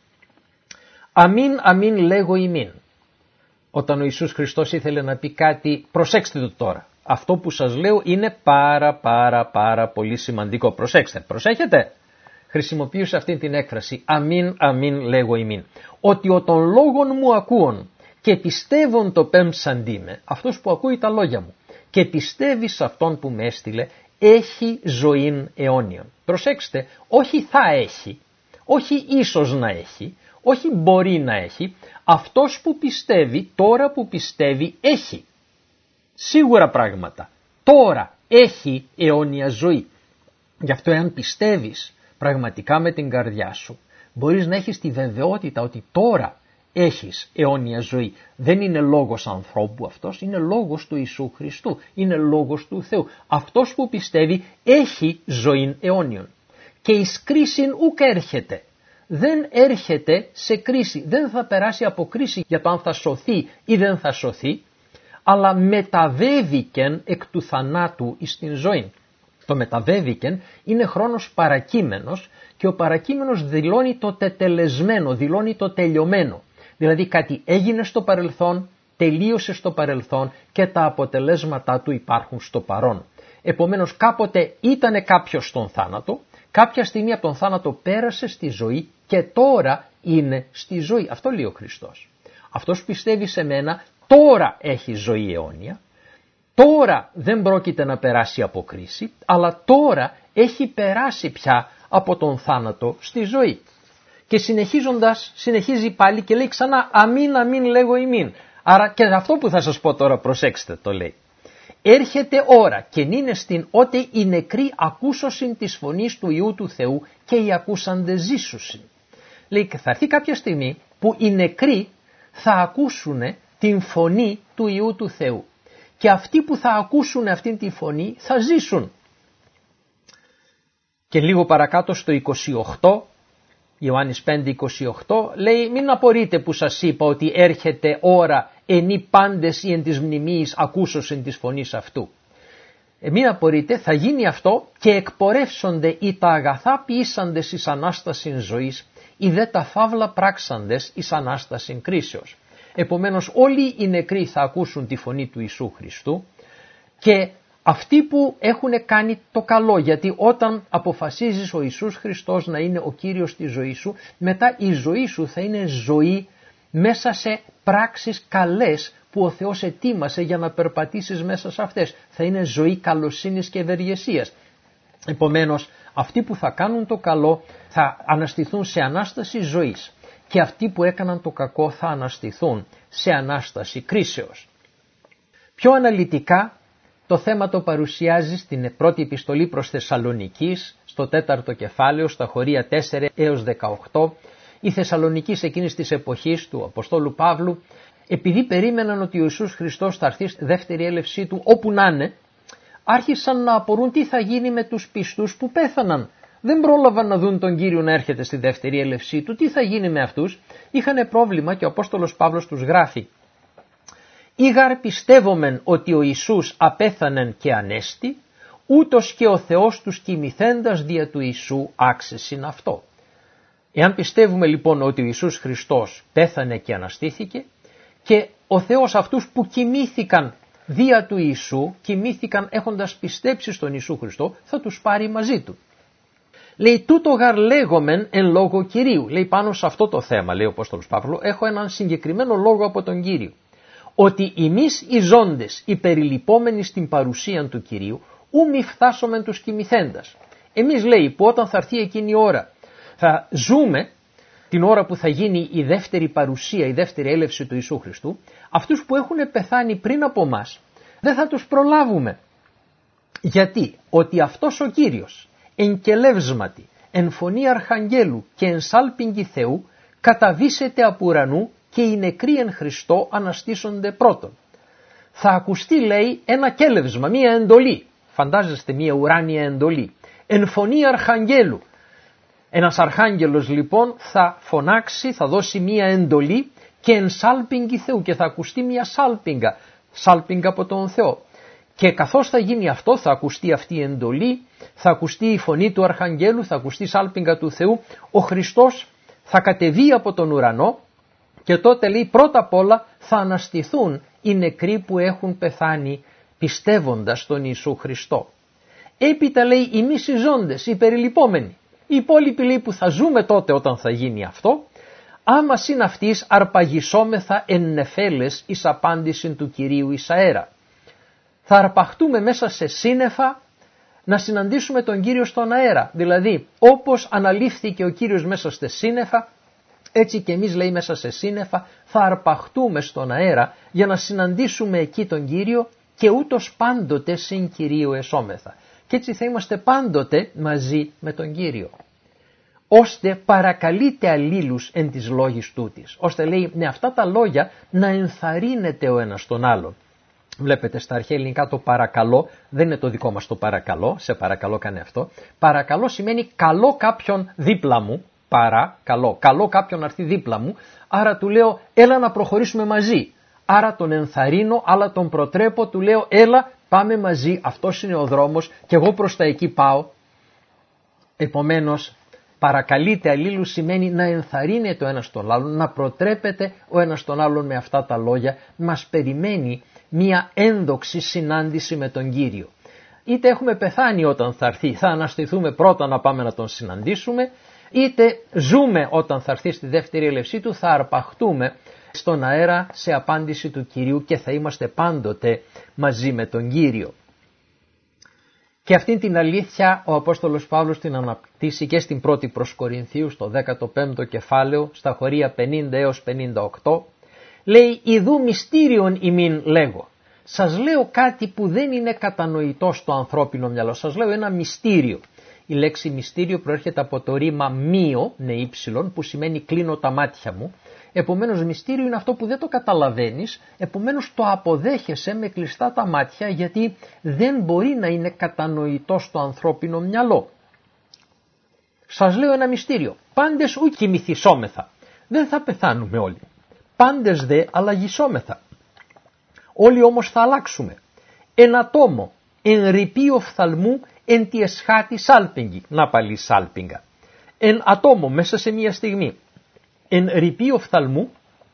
Αμήν αμήν λέγω ημίν. Όταν ο Ιησούς Χριστός ήθελε να πει κάτι, προσέξτε το τώρα. Αυτό που σας λέω είναι πάρα πολύ σημαντικό. Προσέξτε, προσέχετε. Χρησιμοποιούσε αυτή την έκφραση, αμήν αμήν λέγω ημίν. Ότι ο των λόγων μου ακούων και πιστεύουν το πέμψαντί αυτός που ακούει τα λόγια μου και πιστεύει σε αυτόν που με έστειλε, έχει ζωήν αιώνιον. Προσέξτε, όχι θα έχει, όχι ίσως να έχει, όχι μπορεί να έχει, αυτός που πιστεύει, τώρα που πιστεύει, έχει. Σίγουρα πράγματα. Τώρα έχει αιώνια ζωή. Γι' αυτό εάν πιστεύεις πραγματικά με την καρδιά σου, μπορείς να έχεις τη βεβαιότητα ότι τώρα έχεις αιώνια ζωή. Δεν είναι λόγος ανθρώπου αυτός, είναι λόγος του Ιησού Χριστού, είναι λόγος του Θεού. Αυτός που πιστεύει έχει ζωήν αιώνιον. Και εις κρίσιν ουκ έρχεται. Δεν έρχεται σε κρίση, δεν θα περάσει από κρίση για το αν θα σωθεί ή δεν θα σωθεί, αλλά μεταβέβηκεν εκ του θανάτου εις την ζωή. Το μεταβέβηκεν είναι χρόνος παρακείμενος και ο παρακείμενος δηλώνει το τετελεσμένο, δηλώνει το τελειωμένο. Δηλαδή κάτι έγινε στο παρελθόν, τελείωσε στο παρελθόν και τα αποτελέσματά του υπάρχουν στο παρόν. Επομένως κάποτε ήτανε κάποιος στον θάνατο, κάποια στιγμή από τον θάνατο πέρασε στη ζωή και τώρα είναι στη ζωή. Αυτό λέει ο Χριστός. Αυτός που πιστεύει σε μένα τώρα έχει ζωή αιώνια, τώρα δεν πρόκειται να περάσει από κρίση, αλλά τώρα έχει περάσει πια από τον θάνατο στη ζωή. Και συνεχίζοντας, συνεχίζει πάλι και λέει ξανά αμήν αμήν λέγω ημίν. Άρα και αυτό που θα σας πω τώρα προσέξτε το λέει. Έρχεται ώρα και νύνε στην ότε οι νεκροί ακούσωσιν της φωνής του Υιού του Θεού και οι ακούσαντες ζήσουσιν. Λέει θα έρθει κάποια στιγμή που οι νεκροί θα ακούσουν την φωνή του Υιού του Θεού. Και αυτοί που θα ακούσουν αυτήν τη φωνή θα ζήσουν. Και λίγο παρακάτω στο 28, Ιωάννης 5:28, λέει μην απορείτε που σας είπα ότι έρχεται ώρα ενή πάντες ή εν της μνημείας ακούσωσιν της φωνής αυτού. Μην απορείτε, θα γίνει αυτό και εκπορεύσονται ή τα αγαθά ποιήσαντες εις Ανάστασιν ζωής ή δε τα φαύλα πράξαντες εις Ανάστασιν κρίσεως. Επομένως όλοι οι νεκροί θα ακούσουν τη φωνή του Ιησού Χριστού και αυτοί που έχουν κάνει το καλό, γιατί όταν αποφασίζεις ο Ιησούς Χριστός να είναι ο Κύριος της ζωής σου, μετά η ζωή σου θα είναι ζωή μέσα σε πράξεις καλές που ο Θεός ετοίμασε για να περπατήσεις μέσα σε αυτές. Θα είναι ζωή καλοσύνης και ευεργεσίας. Επομένως αυτοί που θα κάνουν το καλό θα αναστηθούν σε Ανάσταση ζωής και αυτοί που έκαναν το κακό θα αναστηθούν σε Ανάσταση κρίσεως. Πιο αναλυτικά το θέμα το παρουσιάζει στην πρώτη επιστολή προς Θεσσαλονικής, στο 4ο κεφάλαιο, στα χωρία 4 έως 18. Οι Θεσσαλονικείς εκείνης της εποχής του Αποστόλου Παύλου, επειδή περίμεναν ότι ο Ιησούς Χριστός θα έρθει στη δεύτερη έλευσή του όπου να είναι, άρχισαν να απορούν τι θα γίνει με τους πιστούς που πέθαναν. Δεν πρόλαβαν να δουν τον Κύριο να έρχεται στη δεύτερη έλευσή του, τι θα γίνει με αυτούς. Είχαν πρόβλημα και ο Απόστολος Παύλος τους γράφει. «Ήγαρ πιστεύομεν ότι ο Ιησούς απέθανεν και ανέστη, ούτως και ο Θεός τους κοιμηθέντας δια του Ιησού άξεσιν αυτό». Εάν πιστεύουμε λοιπόν ότι ο Ιησούς Χριστός πέθανε και αναστήθηκε και ο Θεός αυτούς που κοιμήθηκαν δια του Ιησού, κοιμήθηκαν έχοντας πιστέψει στον Ιησού Χριστό, θα τους πάρει μαζί του. Λέει τούτο γαρ λέγομεν εν λόγω Κυρίου. Λέει πάνω σε αυτό το θέμα, λέει ο Απόστολος Παύλος, έχω έναν συγκεκριμένο λόγο από τον Κύριο. Ότι εμείς οι ζώντες, οι περιλυπόμενοι στην παρουσία του Κυρίου, ου μη φτάσομεν τους κοιμηθέντας. Εμείς λέει που όταν θα έρθει εκείνη η ώρα, θα ζούμε την ώρα που θα γίνει η δεύτερη παρουσία, η δεύτερη έλευση του Ιησού Χριστού, αυτούς που έχουν πεθάνει πριν από μας, δεν θα τους προλάβουμε. Γιατί ότι αυτός ο Κύριος, εν κελεύσματι, εν φωνή αρχαγγέλου και εν σάλπιγγι Θεού, καταβήσεται από ουρανού και οι νεκροί εν Χριστώ αναστήσονται πρώτον. Θα ακουστεί λέει ένα κέλευσμα, μία εντολή, φαντάζεστε μία ουράνια εντολή, εν φωνή αρχαγγέλου. Ένας αρχάγγελος λοιπόν θα φωνάξει, θα δώσει μία εντολή και εν σάλπιγγι Θεού και θα ακουστεί μία σάλπιγγα από τον Θεό. Και καθώς θα γίνει αυτό, θα ακουστεί αυτή η εντολή, θα ακουστεί η φωνή του αρχαγγέλου, θα ακουστεί η σάλπιγγα του Θεού, ο Χριστός θα κατεβεί από τον ουρανό και τότε λέει πρώτα απ' όλα θα αναστηθούν οι νεκροί που έχουν πεθάνει πιστεύοντας στον Ιησού Χριστό. Έπειτα λέει εμείς οι ζώντες, οι περιλυπόμενοι, οι υπόλοιποι λέει που θα ζούμε τότε όταν θα γίνει αυτό, άμα συν αυτής αρπαγισόμεθα εν νεφέλες εις απάντηση του Κυρίου εις αέρα. Θα αρπαχτούμε μέσα σε σύννεφα να συναντήσουμε τον Κύριο στον αέρα. Δηλαδή όπως αναλήφθηκε ο Κύριος μέσα σε σύννεφα, έτσι και εμείς, λέει, μέσα σε σύννεφα θα αρπαχτούμε στον αέρα για να συναντήσουμε εκεί τον Κύριο και ούτως πάντοτε συν Κυρίου εσώμεθα. Και έτσι θα είμαστε πάντοτε μαζί με τον Κύριο. Ώστε παρακαλείτε αλλήλους εν της λόγης τούτης. Ώστε, λέει, με αυτά τα λόγια να ενθαρρύνεται ο ένας τον άλλον. Βλέπετε στα αρχαία ελληνικά το παρακαλώ δεν είναι το δικό μας το παρακαλώ, σε παρακαλώ κάνε αυτό. Παρακαλώ σημαίνει καλώ κάποιον δίπλα μου, παρακαλώ, καλώ κάποιον να έρθει δίπλα μου, άρα του λέω έλα να προχωρήσουμε μαζί. Άρα τον ενθαρρύνω, αλλά τον προτρέπω, του λέω έλα πάμε μαζί, αυτός είναι ο δρόμος και εγώ προς τα εκεί πάω. Επομένως παρακαλείτε αλλήλους σημαίνει να ενθαρρύνεται ο ένας τον άλλον, να προτρέπεται ο ένας τον άλλον με αυτά τα λόγια. Μας περιμένει μία ένδοξη συνάντηση με τον Κύριο. Είτε έχουμε πεθάνει όταν θα έρθει, θα αναστηθούμε πρώτα να πάμε να τον συναντήσουμε, είτε ζούμε όταν θα έρθει στη δεύτερη έλευσή του, θα αρπαχτούμε στον αέρα σε απάντηση του Κυρίου και θα είμαστε πάντοτε μαζί με τον Κύριο. Και αυτήν την αλήθεια ο Απόστολος Παύλος την αναπτύσσει και στην πρώτη προς Κορινθίους, στο 15ο κεφάλαιο, στα χωρία 50 έως 58, λέει «Ιδού μυστήριον ημίν λέγω». Σας λέω κάτι που δεν είναι κατανοητό στο ανθρώπινο μυαλό. Σας λέω ένα μυστήριο. Η λέξη μυστήριο προέρχεται από το ρήμα μύο, ναι ύψιλον, που σημαίνει κλείνω τα μάτια μου. Επομένως μυστήριο είναι αυτό που δεν το καταλαβαίνεις, επομένως το αποδέχεσαι με κλειστά τα μάτια γιατί δεν μπορεί να είναι κατανοητό στο ανθρώπινο μυαλό. Σας λέω ένα μυστήριο. Πάντες ου κοιμηθισόμεθα. Δεν θα πεθάνουμε όλοι. Πάντες δε αλλαγισόμεθα. Όλοι όμως θα αλλάξουμε. Εν ατόμο, εν ρηπή οφθαλμού, εν τη εσχάτη σάλπιγγι. Να πάλι σάλπιγγα. Εν ατόμο, μέσα σε μία στιγμή. Εν ρηπή οφθαλμού,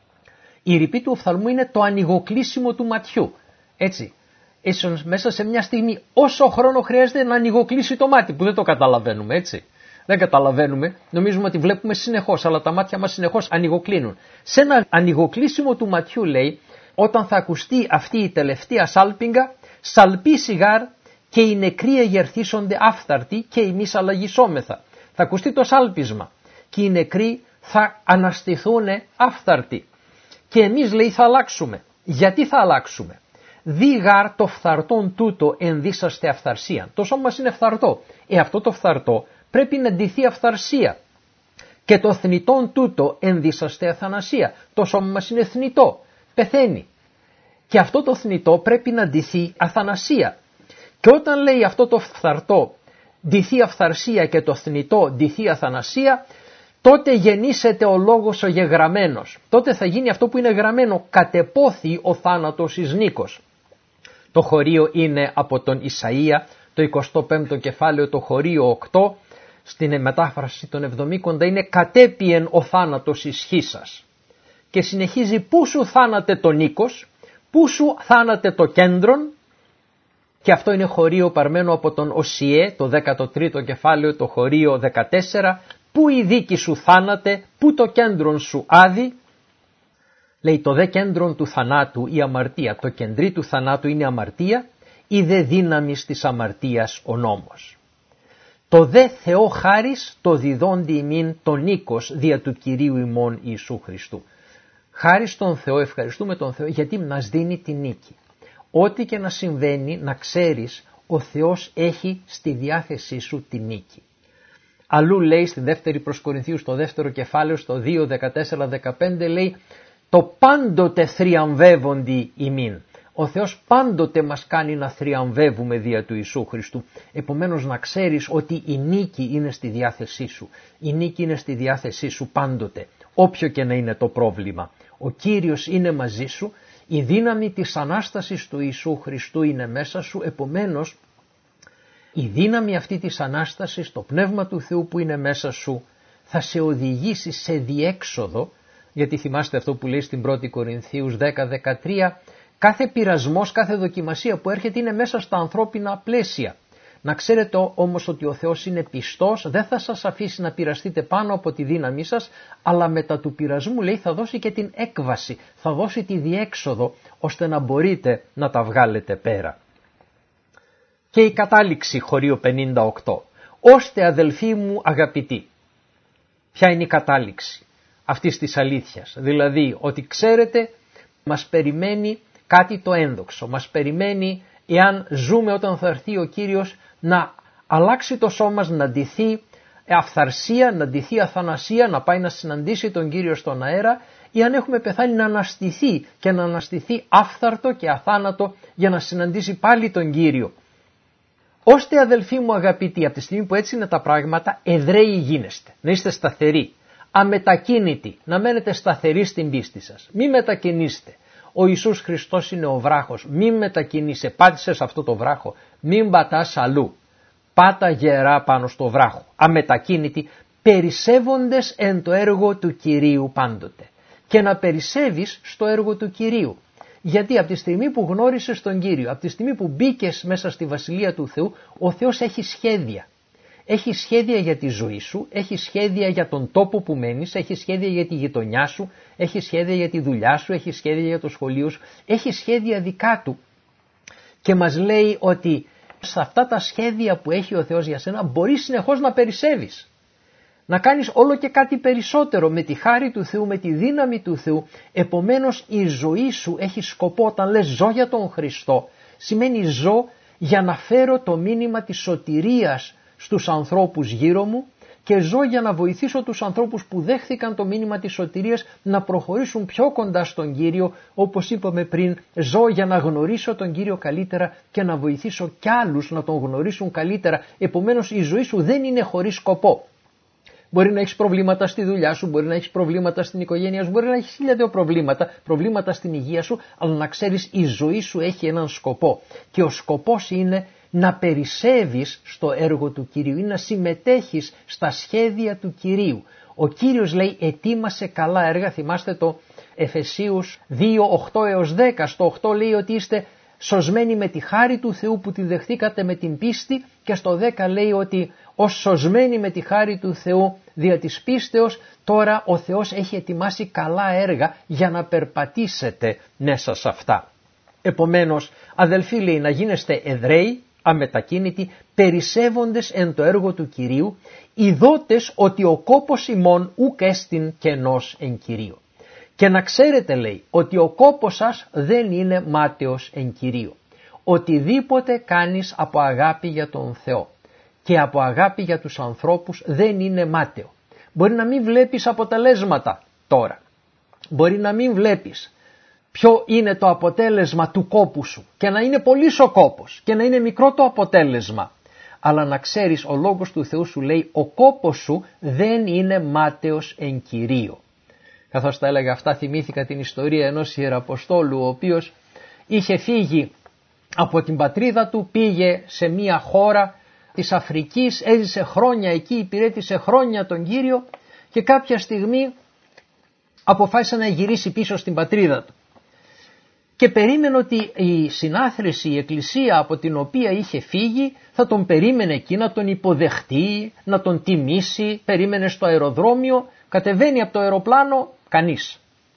η ρηπή του οφθαλμού είναι το ανοιγοκλείσιμο του ματιού. Έτσι, μέσα σε μια στιγμή, όσο χρόνο χρειάζεται να ανοιγοκλείσει το μάτι, που δεν το καταλαβαίνουμε, έτσι. Δεν καταλαβαίνουμε, νομίζουμε ότι βλέπουμε συνεχώς, αλλά τα μάτια μας συνεχώς ανοιγοκλίνουν. Σε ένα ανοιγοκλείσιμο του ματιού, λέει, όταν θα ακουστεί αυτή η τελευταία σάλπιγγα, σαλπίσει γάρ και οι νεκροί εγερθίσονται άφθαρτοι και εμείς αλλαγισόμεθα. Θα ακουστεί το σάλπισμα και οι νεκροί θα αναστηθούν άφθαρτοι. Και εμείς, λέει, θα αλλάξουμε. Γιατί θα αλλάξουμε? Δι γάρ το φθαρτόν τούτο ενδύσαστε αυθαρσία. Το σώμα μας είναι φθαρτό. Αυτό το φθαρτό πρέπει να ντυθεί αυθαρσία. Και το θνητόν τούτο ενδύσαστε αθανασία. Το σώμα μας είναι θνητό. Πεθαίνει. Και αυτό το θνητό πρέπει να ντυθεί αθανασία. Και όταν λέει αυτό το φθαρτό ντυθεί αυθαρσία και το θνητό ντυθεί αθανασία, τότε γεννήσεται ο λόγος ο γεγραμμένος. Τότε θα γίνει αυτό που είναι γραμμένο, κατεπόθη ο θάνατος εις νίκος. Το χωρίο είναι από τον Ισαΐα, το 25ο κεφάλαιο, το χωρίο 8, στην μετάφραση των Εβδομήκοντα είναι κατέπιεν ο θάνατος ισχύ σας. Και συνεχίζει πού σου θάνατε το νίκος, πού σου θάνατε το κέντρον, και αυτό είναι χωρίο παρμένο από τον Οσιέ, το 13ο κεφάλαιο, το χωρίο 14, πού η δίκη σου θάνατε, πού το κέντρον σου άδει. Λέει το δε κέντρον του θανάτου η αμαρτία, το κεντρί του θανάτου είναι αμαρτία, η δε δύναμις της αμαρτίας ο νόμος. Το δε Θεό χάρις το διδόντι ημίν το νίκος δια του Κυρίου ημών Ιησού Χριστού. Χάρη στον Θεό, ευχαριστούμε τον Θεό γιατί μας δίνει τη νίκη. Ό,τι και να συμβαίνει να ξέρεις ο Θεός έχει στη διάθεσή σου τη νίκη. Αλλού λέει στη δεύτερη προς Κορινθίους, στο δεύτερο κεφάλαιο, στο 2, 14-15 λέει το πάντοτε θριαμβεύοντι ημίν. Ο Θεός πάντοτε μας κάνει να θριαμβεύουμε δια του Ιησού Χριστού. Επομένως να ξέρεις ότι η νίκη είναι στη διάθεσή σου. Η νίκη είναι στη διάθεσή σου πάντοτε. Όποιο και να είναι το πρόβλημα. Ο Κύριος είναι μαζί σου. Η δύναμη της Ανάστασης του Ιησού Χριστού είναι μέσα σου. Επομένως η δύναμη αυτή της Ανάστασης, το Πνεύμα του Θεού που είναι μέσα σου, θα σε οδηγήσει σε διέξοδο. Γιατί θυμάστε αυτό που λέει στην 1η Κορινθίους 10-13, κάθε πειρασμός, κάθε δοκιμασία που έρχεται είναι μέσα στα ανθρώπινα πλαίσια. Να ξέρετε όμως ότι ο Θεός είναι πιστός, δεν θα σας αφήσει να πειραστείτε πάνω από τη δύναμή σας, αλλά μετά του πειρασμού, λέει, θα δώσει και την έκβαση, θα δώσει τη διέξοδο, ώστε να μπορείτε να τα βγάλετε πέρα. Και η κατάληξη, χωρίο 58. Ώστε αδελφοί μου αγαπητοί. Ποια είναι η κατάληξη αυτής της αλήθειας? Δηλαδή ότι ξέρετε μας περιμένει κάτι το ένδοξο, μας περιμένει εάν ζούμε όταν θα έρθει ο Κύριος να αλλάξει το σώμα μας, να ντυθεί αυθαρσία, να ντυθεί αθανασία, να πάει να συναντήσει τον Κύριο στον αέρα, ή αν έχουμε πεθάνει να αναστηθεί και να αναστηθεί άφθαρτο και αθάνατο για να συναντήσει πάλι τον Κύριο. Ώστε αδελφοί μου αγαπητοί, από τη στιγμή που έτσι είναι τα πράγματα, εδραίοι γίνεστε, να είστε σταθεροί, αμετακίνητοι, να μένετε σταθεροί στην πίστη σας. Μη μετακινήσετε. Ο Ιησούς Χριστός είναι ο βράχος, μην μετακινείσαι, πάτησε σε αυτό το βράχο, μην πατάς αλλού. Πάτα γερά πάνω στο βράχο, αμετακίνητοι, περισσεύοντες εν το έργο του Κυρίου πάντοτε. Και να περισσεύεις στο έργο του Κυρίου. Γιατί από τη στιγμή που γνώρισες τον Κύριο, από τη στιγμή που μπήκες μέσα στη Βασιλεία του Θεού, ο Θεός έχει σχέδια. Έχει σχέδια για τη ζωή σου, έχει σχέδια για τον τόπο που μένεις, έχει σχέδια για τη γειτονιά σου, έχει σχέδια για τη δουλειά σου, έχει σχέδια για το σχολείο σου, έχει σχέδια δικά του. Και μας λέει ότι σε αυτά τα σχέδια που έχει ο Θεός για σένα μπορείς συνεχώς να περισσεύεις. Να κάνεις όλο και κάτι περισσότερο με τη χάρη του Θεού, με τη δύναμη του Θεού. Επομένως η ζωή σου έχει σκοπό. Όταν λες ζω για τον Χριστό, σημαίνει ζω για να φέρω το μήνυμα της σωτηρίας στους ανθρώπους γύρω μου και ζω για να βοηθήσω τους ανθρώπους που δέχθηκαν το μήνυμα της σωτηρίας να προχωρήσουν πιο κοντά στον Κύριο. Όπως είπαμε πριν, ζω για να γνωρίσω τον Κύριο καλύτερα και να βοηθήσω κι άλλους να τον γνωρίσουν καλύτερα. Επομένως η ζωή σου δεν είναι χωρίς σκοπό. Μπορεί να έχεις προβλήματα στη δουλειά σου, μπορεί να έχεις προβλήματα στην οικογένεια σου, μπορεί να έχεις 1002 προβλήματα στην υγεία σου, αλλά να ξέρεις η ζωή σου έχει έναν σκοπό. Και ο σκοπός είναι να περισσεύεις στο έργο του Κυρίου ή να συμμετέχεις στα σχέδια του Κυρίου. Ο Κύριος λέει ετοίμασε καλά έργα, θυμάστε το Εφεσίους 2, 8 έως 10, στο 8 λέει ότι είστε σωσμένοι με τη χάρη του Θεού που τη δεχτήκατε με την πίστη και στο 10 λέει ότι ως σωσμένοι με τη χάρη του Θεού δια της πίστεως τώρα ο Θεός έχει ετοιμάσει καλά έργα για να περπατήσετε μέσα σε αυτά. Επομένως αδελφοί λέει να γίνεστε εδραίοι, αμετακίνητοι, περισσεύοντες εν το έργο του Κυρίου, ειδότες ότι ο κόπος ημών ουκ έστιν κενός εν Κυρίω. Και να ξέρετε λέει ότι ο κόπος σας δεν είναι μάταιος εν Κυρίω. Οτιδήποτε κάνεις από αγάπη για τον Θεό και από αγάπη για τους ανθρώπους δεν είναι μάταιο. Μπορεί να μην βλέπεις αποτελέσματα τώρα. Μπορεί να μην βλέπεις ποιο είναι το αποτέλεσμα του κόπου σου και να είναι πολύς ο κόπος και να είναι μικρό το αποτέλεσμα. Αλλά να ξέρεις ο λόγος του Θεού σου λέει ο κόπος σου δεν είναι μάταιος εν Κυρίω. Καθώς τα έλεγα αυτά θυμήθηκα την ιστορία ενός ιεραποστόλου ο οποίος είχε φύγει από την πατρίδα του, πήγε σε μια χώρα της Αφρικής, έζησε χρόνια εκεί, υπηρέτησε χρόνια τον Κύριο και κάποια στιγμή αποφάσισε να γυρίσει πίσω στην πατρίδα του. Και περίμενε ότι η συνάθρηση, η εκκλησία από την οποία είχε φύγει θα τον περίμενε εκεί να τον υποδεχτεί, να τον τιμήσει, περίμενε στο αεροδρόμιο, κατεβαίνει από το αεροπλάνο, κανείς.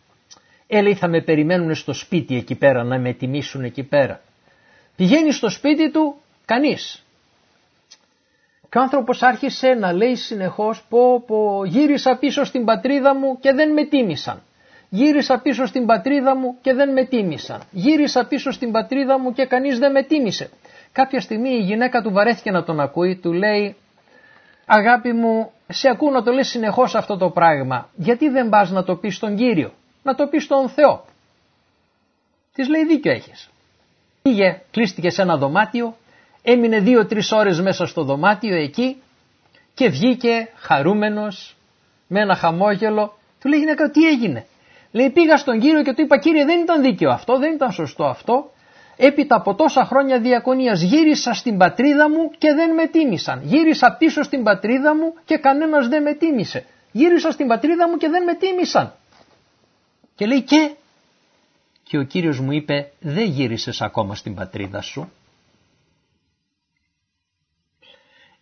Λέει θα με περιμένουν στο σπίτι εκεί πέρα, να με τιμήσουν εκεί πέρα. Πηγαίνει στο σπίτι του, κανείς. Και ο άνθρωπος άρχισε να λέει συνεχώς γύρισα πίσω στην πατρίδα μου και δεν με τίμησαν. Γύρισα πίσω στην πατρίδα μου και δεν με τίμησαν. Γύρισα πίσω στην πατρίδα μου και κανείς δεν με τίμησε. Κάποια στιγμή η γυναίκα του βαρέθηκε να τον ακούει, του λέει αγάπη μου, σε ακούω να το λες συνεχώς αυτό το πράγμα. Γιατί δεν πας να το πεις στον Κύριο, να το πεις στον Θεό. Της λέει δίκιο έχεις. Πήγε, κλείστηκε σε ένα δωμάτιο, έμεινε 2-3 ώρες μέσα στο δωμάτιο εκεί και βγήκε χαρούμενος με ένα χαμόγελο. Του λέει γυναίκα τι έγινε. Λέει πήγα στον Κύριο και του είπα Κύριε δεν ήταν δίκαιο αυτό, δεν ήταν σωστό αυτό. Έπειτα από τόσα χρόνια διακονίας γύρισα στην πατρίδα μου και δεν με τίμησαν. Γύρισα πίσω στην πατρίδα μου και κανένας δεν με τίμησε. Γύρισα στην πατρίδα μου και δεν με τίμησαν. Και λέει και ο Κύριος μου είπε δεν γύρισες ακόμα στην πατρίδα σου.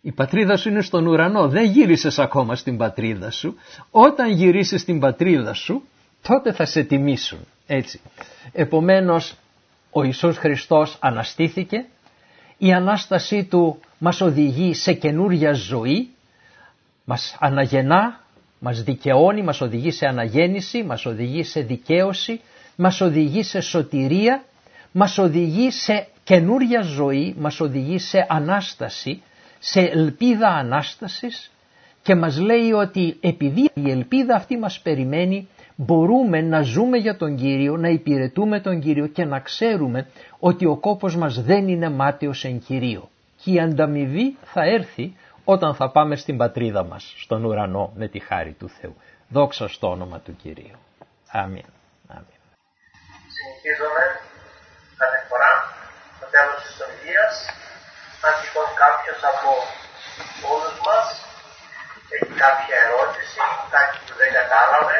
Η πατρίδα σου είναι στον ουρανό, δεν γύρισες ακόμα στην πατρίδα σου. Όταν γυρίσεις στην πατρίδα σου, τότε θα σε τιμήσουν. Έτσι. Επομένως, ο Ιησούς Χριστός αναστήθηκε, η Ανάστασή Του μας οδηγεί σε καινούρια ζωή, μας αναγεννά, μας δικαιώνει, μας οδηγεί σε αναγέννηση, μας οδηγεί σε δικαίωση, μας οδηγεί σε σωτηρία, μας οδηγεί σε καινούρια ζωή, μας οδηγεί σε Ανάσταση, σε ελπίδα Ανάστασης και μας λέει ότι επειδή η ελπίδα αυτή μας περιμένει, μπορούμε να ζούμε για τον Κύριο, να υπηρετούμε τον Κύριο και να ξέρουμε ότι ο κόπος μας δεν είναι μάταιος εν Κυρίω. Και η ανταμοιβή θα έρθει όταν θα πάμε στην πατρίδα μας, στον ουρανό με τη χάρη του Θεού. Δόξα στο όνομα του Κυρίου. Αμήν. Αμήν. Συνεχίζουμε κάθε φορά στο τέλος της ομιλίας. Αν τυχόν κάποιος από όλους μας έχει κάποια ερώτηση, κάτι που δεν κατάλαβε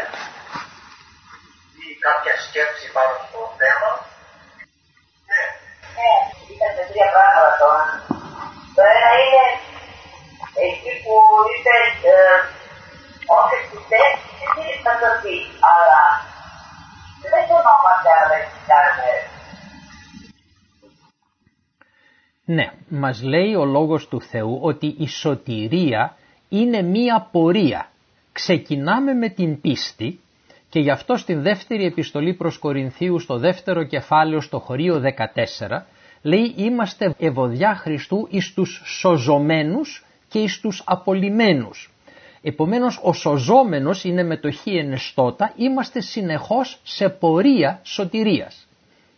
ή κάποια σκέψη πάνω στο θέμα. Ναι. Είπατε τρία πράγματα τώρα. Το ένα είναι εκεί που είπε όποιος πιστεύει εσύ θα σωθεί. Αλλά δεν σωνόμαστε αν δεν κάνουμε. Ναι, μας λέει ο Λόγος του Θεού ότι η σωτηρία είναι μία πορεία. Ξεκινάμε με την πίστη και γι' αυτό στην δεύτερη επιστολή προς Κορινθίους, στο δεύτερο κεφάλαιο, στο χωρίο 14, λέει είμαστε ευωδιά Χριστού εις τους σωζομένους και εις τους απολυμένους. Επομένως ο σωζόμενος είναι μετοχή ενεστώτα, είμαστε συνεχώς σε πορεία σωτηρίας.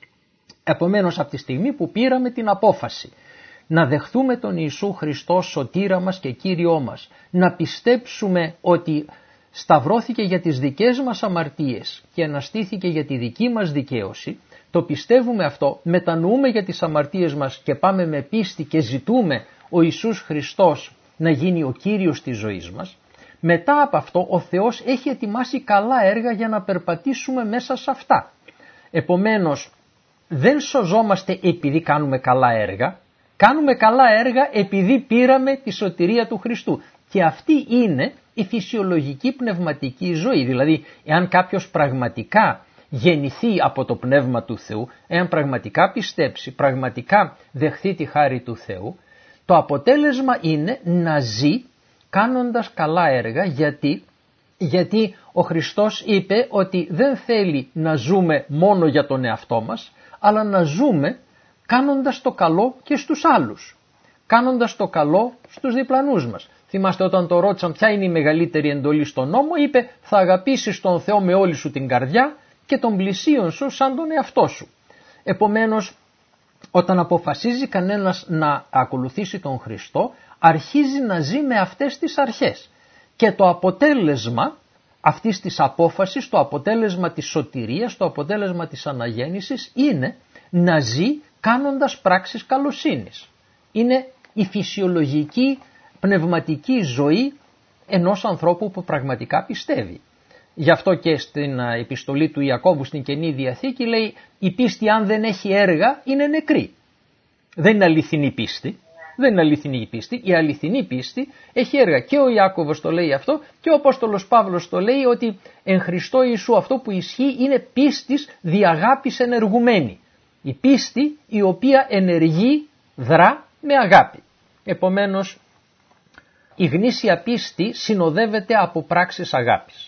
Επομένως από τη στιγμή που πήραμε την απόφαση να δεχθούμε τον Ιησού Χριστό σωτήρα μας και Κύριό μας, να πιστέψουμε ότι σταυρώθηκε για τις δικές μας αμαρτίες και αναστήθηκε για τη δική μας δικαίωση, το πιστεύουμε αυτό, μετανοούμε για τις αμαρτίες μας και πάμε με πίστη και ζητούμε ο Ιησούς Χριστός να γίνει ο Κύριος της ζωής μας, μετά από αυτό ο Θεός έχει ετοιμάσει καλά έργα για να περπατήσουμε μέσα σε αυτά. Επομένως, δεν σωζόμαστε επειδή κάνουμε καλά έργα, κάνουμε καλά έργα επειδή πήραμε τη σωτηρία του Χριστού. Και αυτή είναι η φυσιολογική πνευματική ζωή. Δηλαδή, εάν κάποιος πραγματικά γεννηθεί από το Πνεύμα του Θεού, εάν πραγματικά πιστέψει, πραγματικά δεχθεί τη χάρη του Θεού, το αποτέλεσμα είναι να ζει κάνοντας καλά έργα. Γιατί ο Χριστός είπε ότι δεν θέλει να ζούμε μόνο για τον εαυτό μας, αλλά να ζούμε κάνοντας το καλό και στους άλλους, κάνοντας το καλό στους διπλανούς μας. Θυμάστε όταν το ρώτησαν ποια είναι η μεγαλύτερη εντολή στον νόμο, είπε θα αγαπήσεις τον Θεό με όλη σου την καρδιά και τον πλησίον σου σαν τον εαυτό σου. Επομένως, όταν αποφασίζει κανένας να ακολουθήσει τον Χριστό, αρχίζει να ζει με αυτές τις αρχές. Και το αποτέλεσμα αυτής της απόφασης, το αποτέλεσμα της σωτηρίας, το αποτέλεσμα της αναγέννησης είναι να ζει κάνοντας πράξεις καλοσύνης. Είναι η φυσιολογική πνευματική ζωή ενός ανθρώπου που πραγματικά πιστεύει. Γι' αυτό και στην επιστολή του Ιακώβου στην Καινή Διαθήκη λέει η πίστη αν δεν έχει έργα είναι νεκρή. Δεν είναι αληθινή πίστη. Δεν είναι αληθινή η πίστη. Η αληθινή πίστη έχει έργα. Και ο Ιάκωβος το λέει αυτό και ο Απόστολος Παύλος το λέει ότι εν Χριστώ Ιησού αυτό που ισχύει είναι πίστης δι' αγάπης ενεργουμένη. Η πίστη η οποία ενεργεί, δρά με αγάπη. Επομένως η γνήσια πίστη συνοδεύεται από πράξεις αγάπης.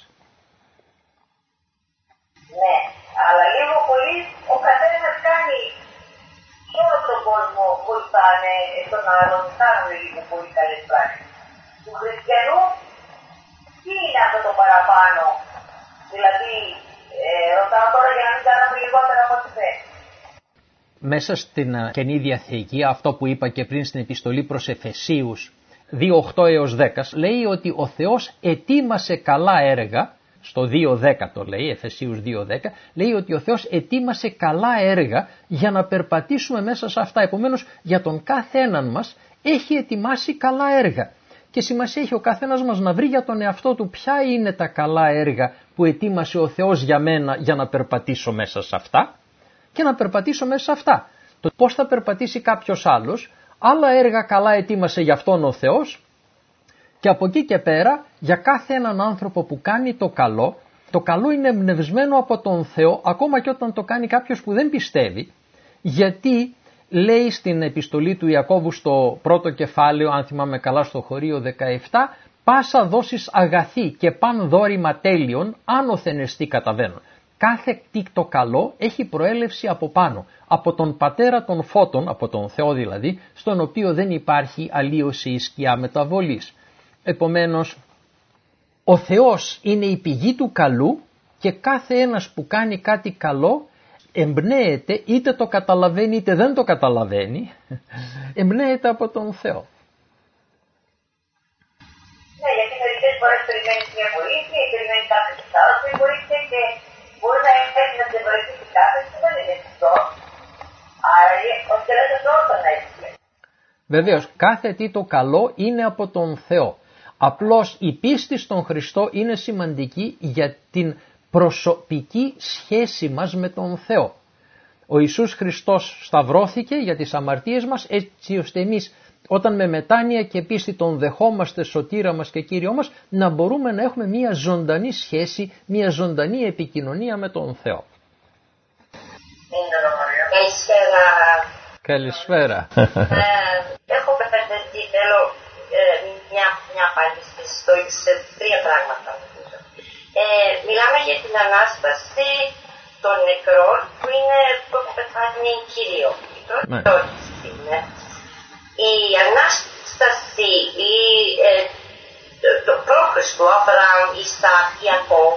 Ναι, αλλά λίγο πολύ ο καθένας κάνει σε όλο τον κόσμο βοηθάνε στον άλλον, κάνουν λίγο πολύ καλές πράξεις. Του χριστιανού τι είναι αυτό το παραπάνω, δηλαδή ρωτάω τώρα για να μην κάνουμε λιγότερα από ό,τι θες. Μέσα στην Καινή Διαθήκη, αυτό που είπα και πριν στην επιστολή προς Εφεσίους 2:8 έως 10, λέει ότι ο Θεός ετοίμασε καλά έργα, στο 2:10 το λέει, Εφεσίους 2:10, λέει ότι ο Θεός ετοίμασε καλά έργα για να περπατήσουμε μέσα σε αυτά. Επομένως για τον κάθε έναν μας έχει ετοιμάσει καλά έργα. Και σημασία έχει ο καθένας μας να βρει για τον εαυτό του ποια είναι τα καλά έργα που ετοίμασε ο Θεός για μένα για να περπατήσω μέσα σε αυτά και να περπατήσω μέσα σε αυτά. Το πώς θα περπατήσει κάποιος άλλος, Άλλα έργα καλά ετοίμασε για αυτόν ο Θεός και από εκεί και πέρα για κάθε έναν άνθρωπο που κάνει το καλό είναι εμπνευσμένο από τον Θεό ακόμα και όταν το κάνει κάποιος που δεν πιστεύει, γιατί λέει στην επιστολή του Ιακώβου στο πρώτο κεφάλαιο, αν θυμάμαι καλά στο χωρίο 17, πάσα δώσεις αγαθή και παν δόρημα τέλειων, άνωθεν εστί καταβαίνουν. Κάθε τι το καλό έχει προέλευση από πάνω, από τον πατέρα των φώτων, από τον Θεό δηλαδή, στον οποίο δεν υπάρχει αλλίωση ή σκιά μεταβολής. Επομένως, ο Θεός είναι η πηγή του καλού και κάθε ένας που κάνει κάτι καλό εμπνέεται, είτε το καταλαβαίνει είτε δεν το καταλαβαίνει, εμπνέεται από τον Θεό. Ναι, γιατί μερικές φορές περιμένεις μια βοήθεια ή περιμένεις κάποιος άλλος και μπορεί να έχει να σε βοηθήσει κάποιος που δεν είναι αυτό. Άρα ο Θεός αυτό τον έχει. Βεβαίως, κάθε τι το καλό είναι από τον Θεό. Απλώς η πίστη στον Χριστό είναι σημαντική για την προσωπική σχέση μας με τον Θεό. Ο Ιησούς Χριστός σταυρώθηκε για τις αμαρτίες μας, έτσι ώστε εμείς όταν με μετάνοια και πίστη τον δεχόμαστε σωτήρα μας και Κύριο μας, να μπορούμε να έχουμε μια ζωντανή σχέση, μια ζωντανή επικοινωνία με τον Θεό. Καλησπέρα. Καλησπέρα. Έχω πεταχθεί, θέλω μια απάντηση σε τρία πράγματα. Μιλάμε για την Ανάσταση των νεκρών που έχουν πεθάνει Κύριο. Η πρώτη ερώτηση είναι η Ανάσταση ή το πρόχριστο Αβραάμ, Ισαάκ, Ιακώβ,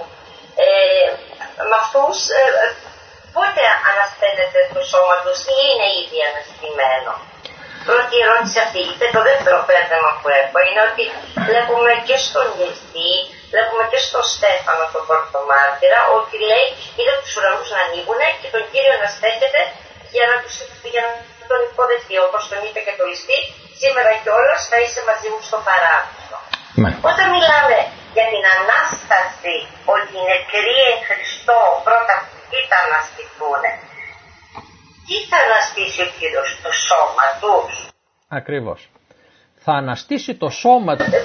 με αυτούς πότε ανασταίνεται το σώμα τους ή είναι ήδη αναστημένο. Πρώτη ερώτηση αυτή. Και το δεύτερο πέρδεμα που έχω είναι ότι βλέπουμε και στον Ιεστή, βλέπουμε και στον Στέφανο τον πρώτο μάρτυρα, ότι λέει είδε τους ουρανούς να ανοίγουν και τον Κύριο να στέκεται για να τον υποδεχτεί, όπως τον είπε και το Ληστή, σήμερα κιόλας θα είσαι μαζί μου στο παράδεισο. Όταν μιλάμε για την Ανάσταση, ότι οι νεκροί εν Χριστώ πρώτα τι θα αναστηθούν, τι θα αναστήσει ο Κύριος, το σώμα τους? Ακριβώς. Θα αναστήσει το σώμα του.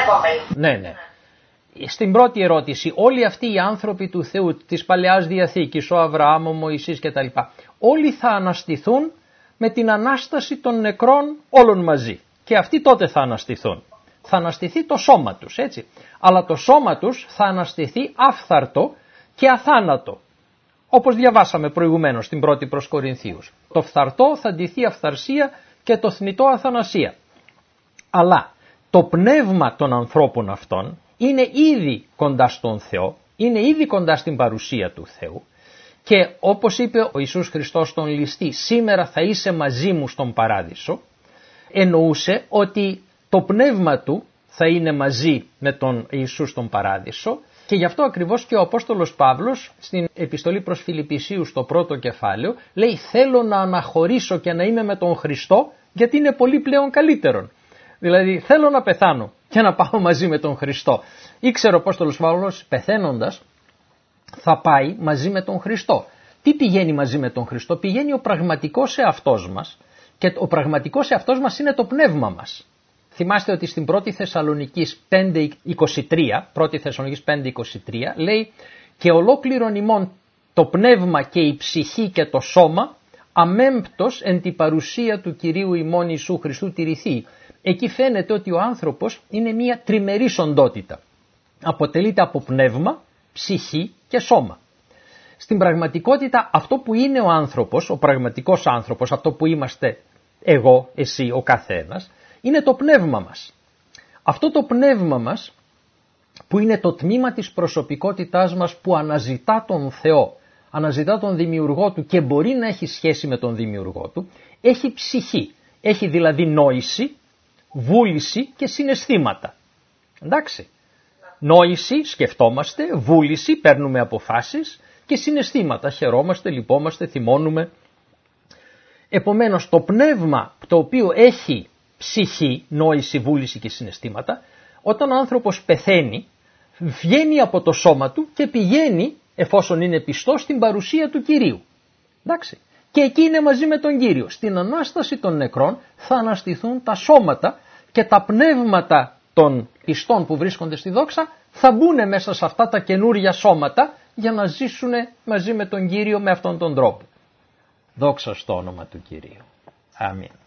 Ναι. Στην πρώτη ερώτηση, όλοι αυτοί οι άνθρωποι του Θεού, της Παλαιάς Διαθήκης, ο Αβραάμ, ο Μωυσής κτλ. Όλοι θα αναστηθούν με την Ανάσταση των νεκρών όλων μαζί. Και αυτοί τότε θα αναστηθούν. Θα αναστηθεί το σώμα τους, έτσι. Αλλά το σώμα τους θα αναστηθεί άφθαρτο και αθάνατο. Όπως διαβάσαμε προηγουμένως στην πρώτη προς Κορινθίους. Το φθαρτό θα ντυθεί αυθαρσία και το θνητό αθανασία. Αλλά το πνεύμα των ανθρώπων αυτών είναι ήδη κοντά στον Θεό, είναι ήδη κοντά στην παρουσία του Θεού και όπως είπε ο Ιησούς Χριστός στον Ληστή, σήμερα θα είσαι μαζί μου στον παράδεισο, εννοούσε ότι το πνεύμα του θα είναι μαζί με τον Ιησού στον παράδεισο και γι' αυτό ακριβώς και ο Απόστολος Παύλος στην επιστολή προς Φιλιππισίους στο πρώτο κεφάλαιο λέει θέλω να αναχωρήσω και να είμαι με τον Χριστό γιατί είναι πολύ πλέον καλύτερον. Δηλαδή θέλω να πεθάνω και να πάω μαζί με τον Χριστό. Ήξερε ο Απόστολος Παύλος πεθαίνοντας θα πάει μαζί με τον Χριστό. Τι πηγαίνει μαζί με τον Χριστό? Πηγαίνει ο πραγματικός εαυτός μας και ο πραγματικός εαυτός μας είναι το πνεύμα μας. Θυμάστε ότι στην 1η Θεσσαλονικής 5.23, 1η Θεσσαλονικής 5.23 λέει και ολόκληρον ημών το πνεύμα και η ψυχή και το σώμα αμέμπτος εν τη παρουσία του Κυρίου ημών Ιησού Χριστού τηρηθεί. Εκεί φαίνεται ότι ο άνθρωπος είναι μια τριμερής οντότητα. Αποτελείται από πνεύμα, ψυχή και σώμα. Στην πραγματικότητα αυτό που είναι ο άνθρωπος, ο πραγματικός άνθρωπος, αυτό που είμαστε εγώ, εσύ, ο καθένας, είναι το πνεύμα μας. Αυτό το πνεύμα μας που είναι το τμήμα της προσωπικότητάς μας που αναζητά τον Θεό, αναζητά τον δημιουργό του και μπορεί να έχει σχέση με τον δημιουργό του, έχει ψυχή, έχει δηλαδή νόηση, βούληση και συναισθήματα. Εντάξει. Νόηση, σκεφτόμαστε, βούληση, παίρνουμε αποφάσεις και συναισθήματα, χαιρόμαστε, λυπόμαστε, θυμώνουμε. Επομένως το πνεύμα το οποίο έχει ψυχή, νόηση, βούληση και συναισθήματα, όταν ο άνθρωπος πεθαίνει, βγαίνει από το σώμα του και πηγαίνει, εφόσον είναι πιστός, στην παρουσία του Κυρίου. Εντάξει. και εκεί είναι μαζί με τον Κύριο. Στην Ανάσταση των νεκρών θα αναστηθούν τα σώματα και τα πνεύματα των πιστών που βρίσκονται στη δόξα θα μπουν μέσα σε αυτά τα καινούρια σώματα για να ζήσουν μαζί με τον Κύριο με αυτόν τον τρόπο. Δόξα στο όνομα του Κυρίου. Αμήν.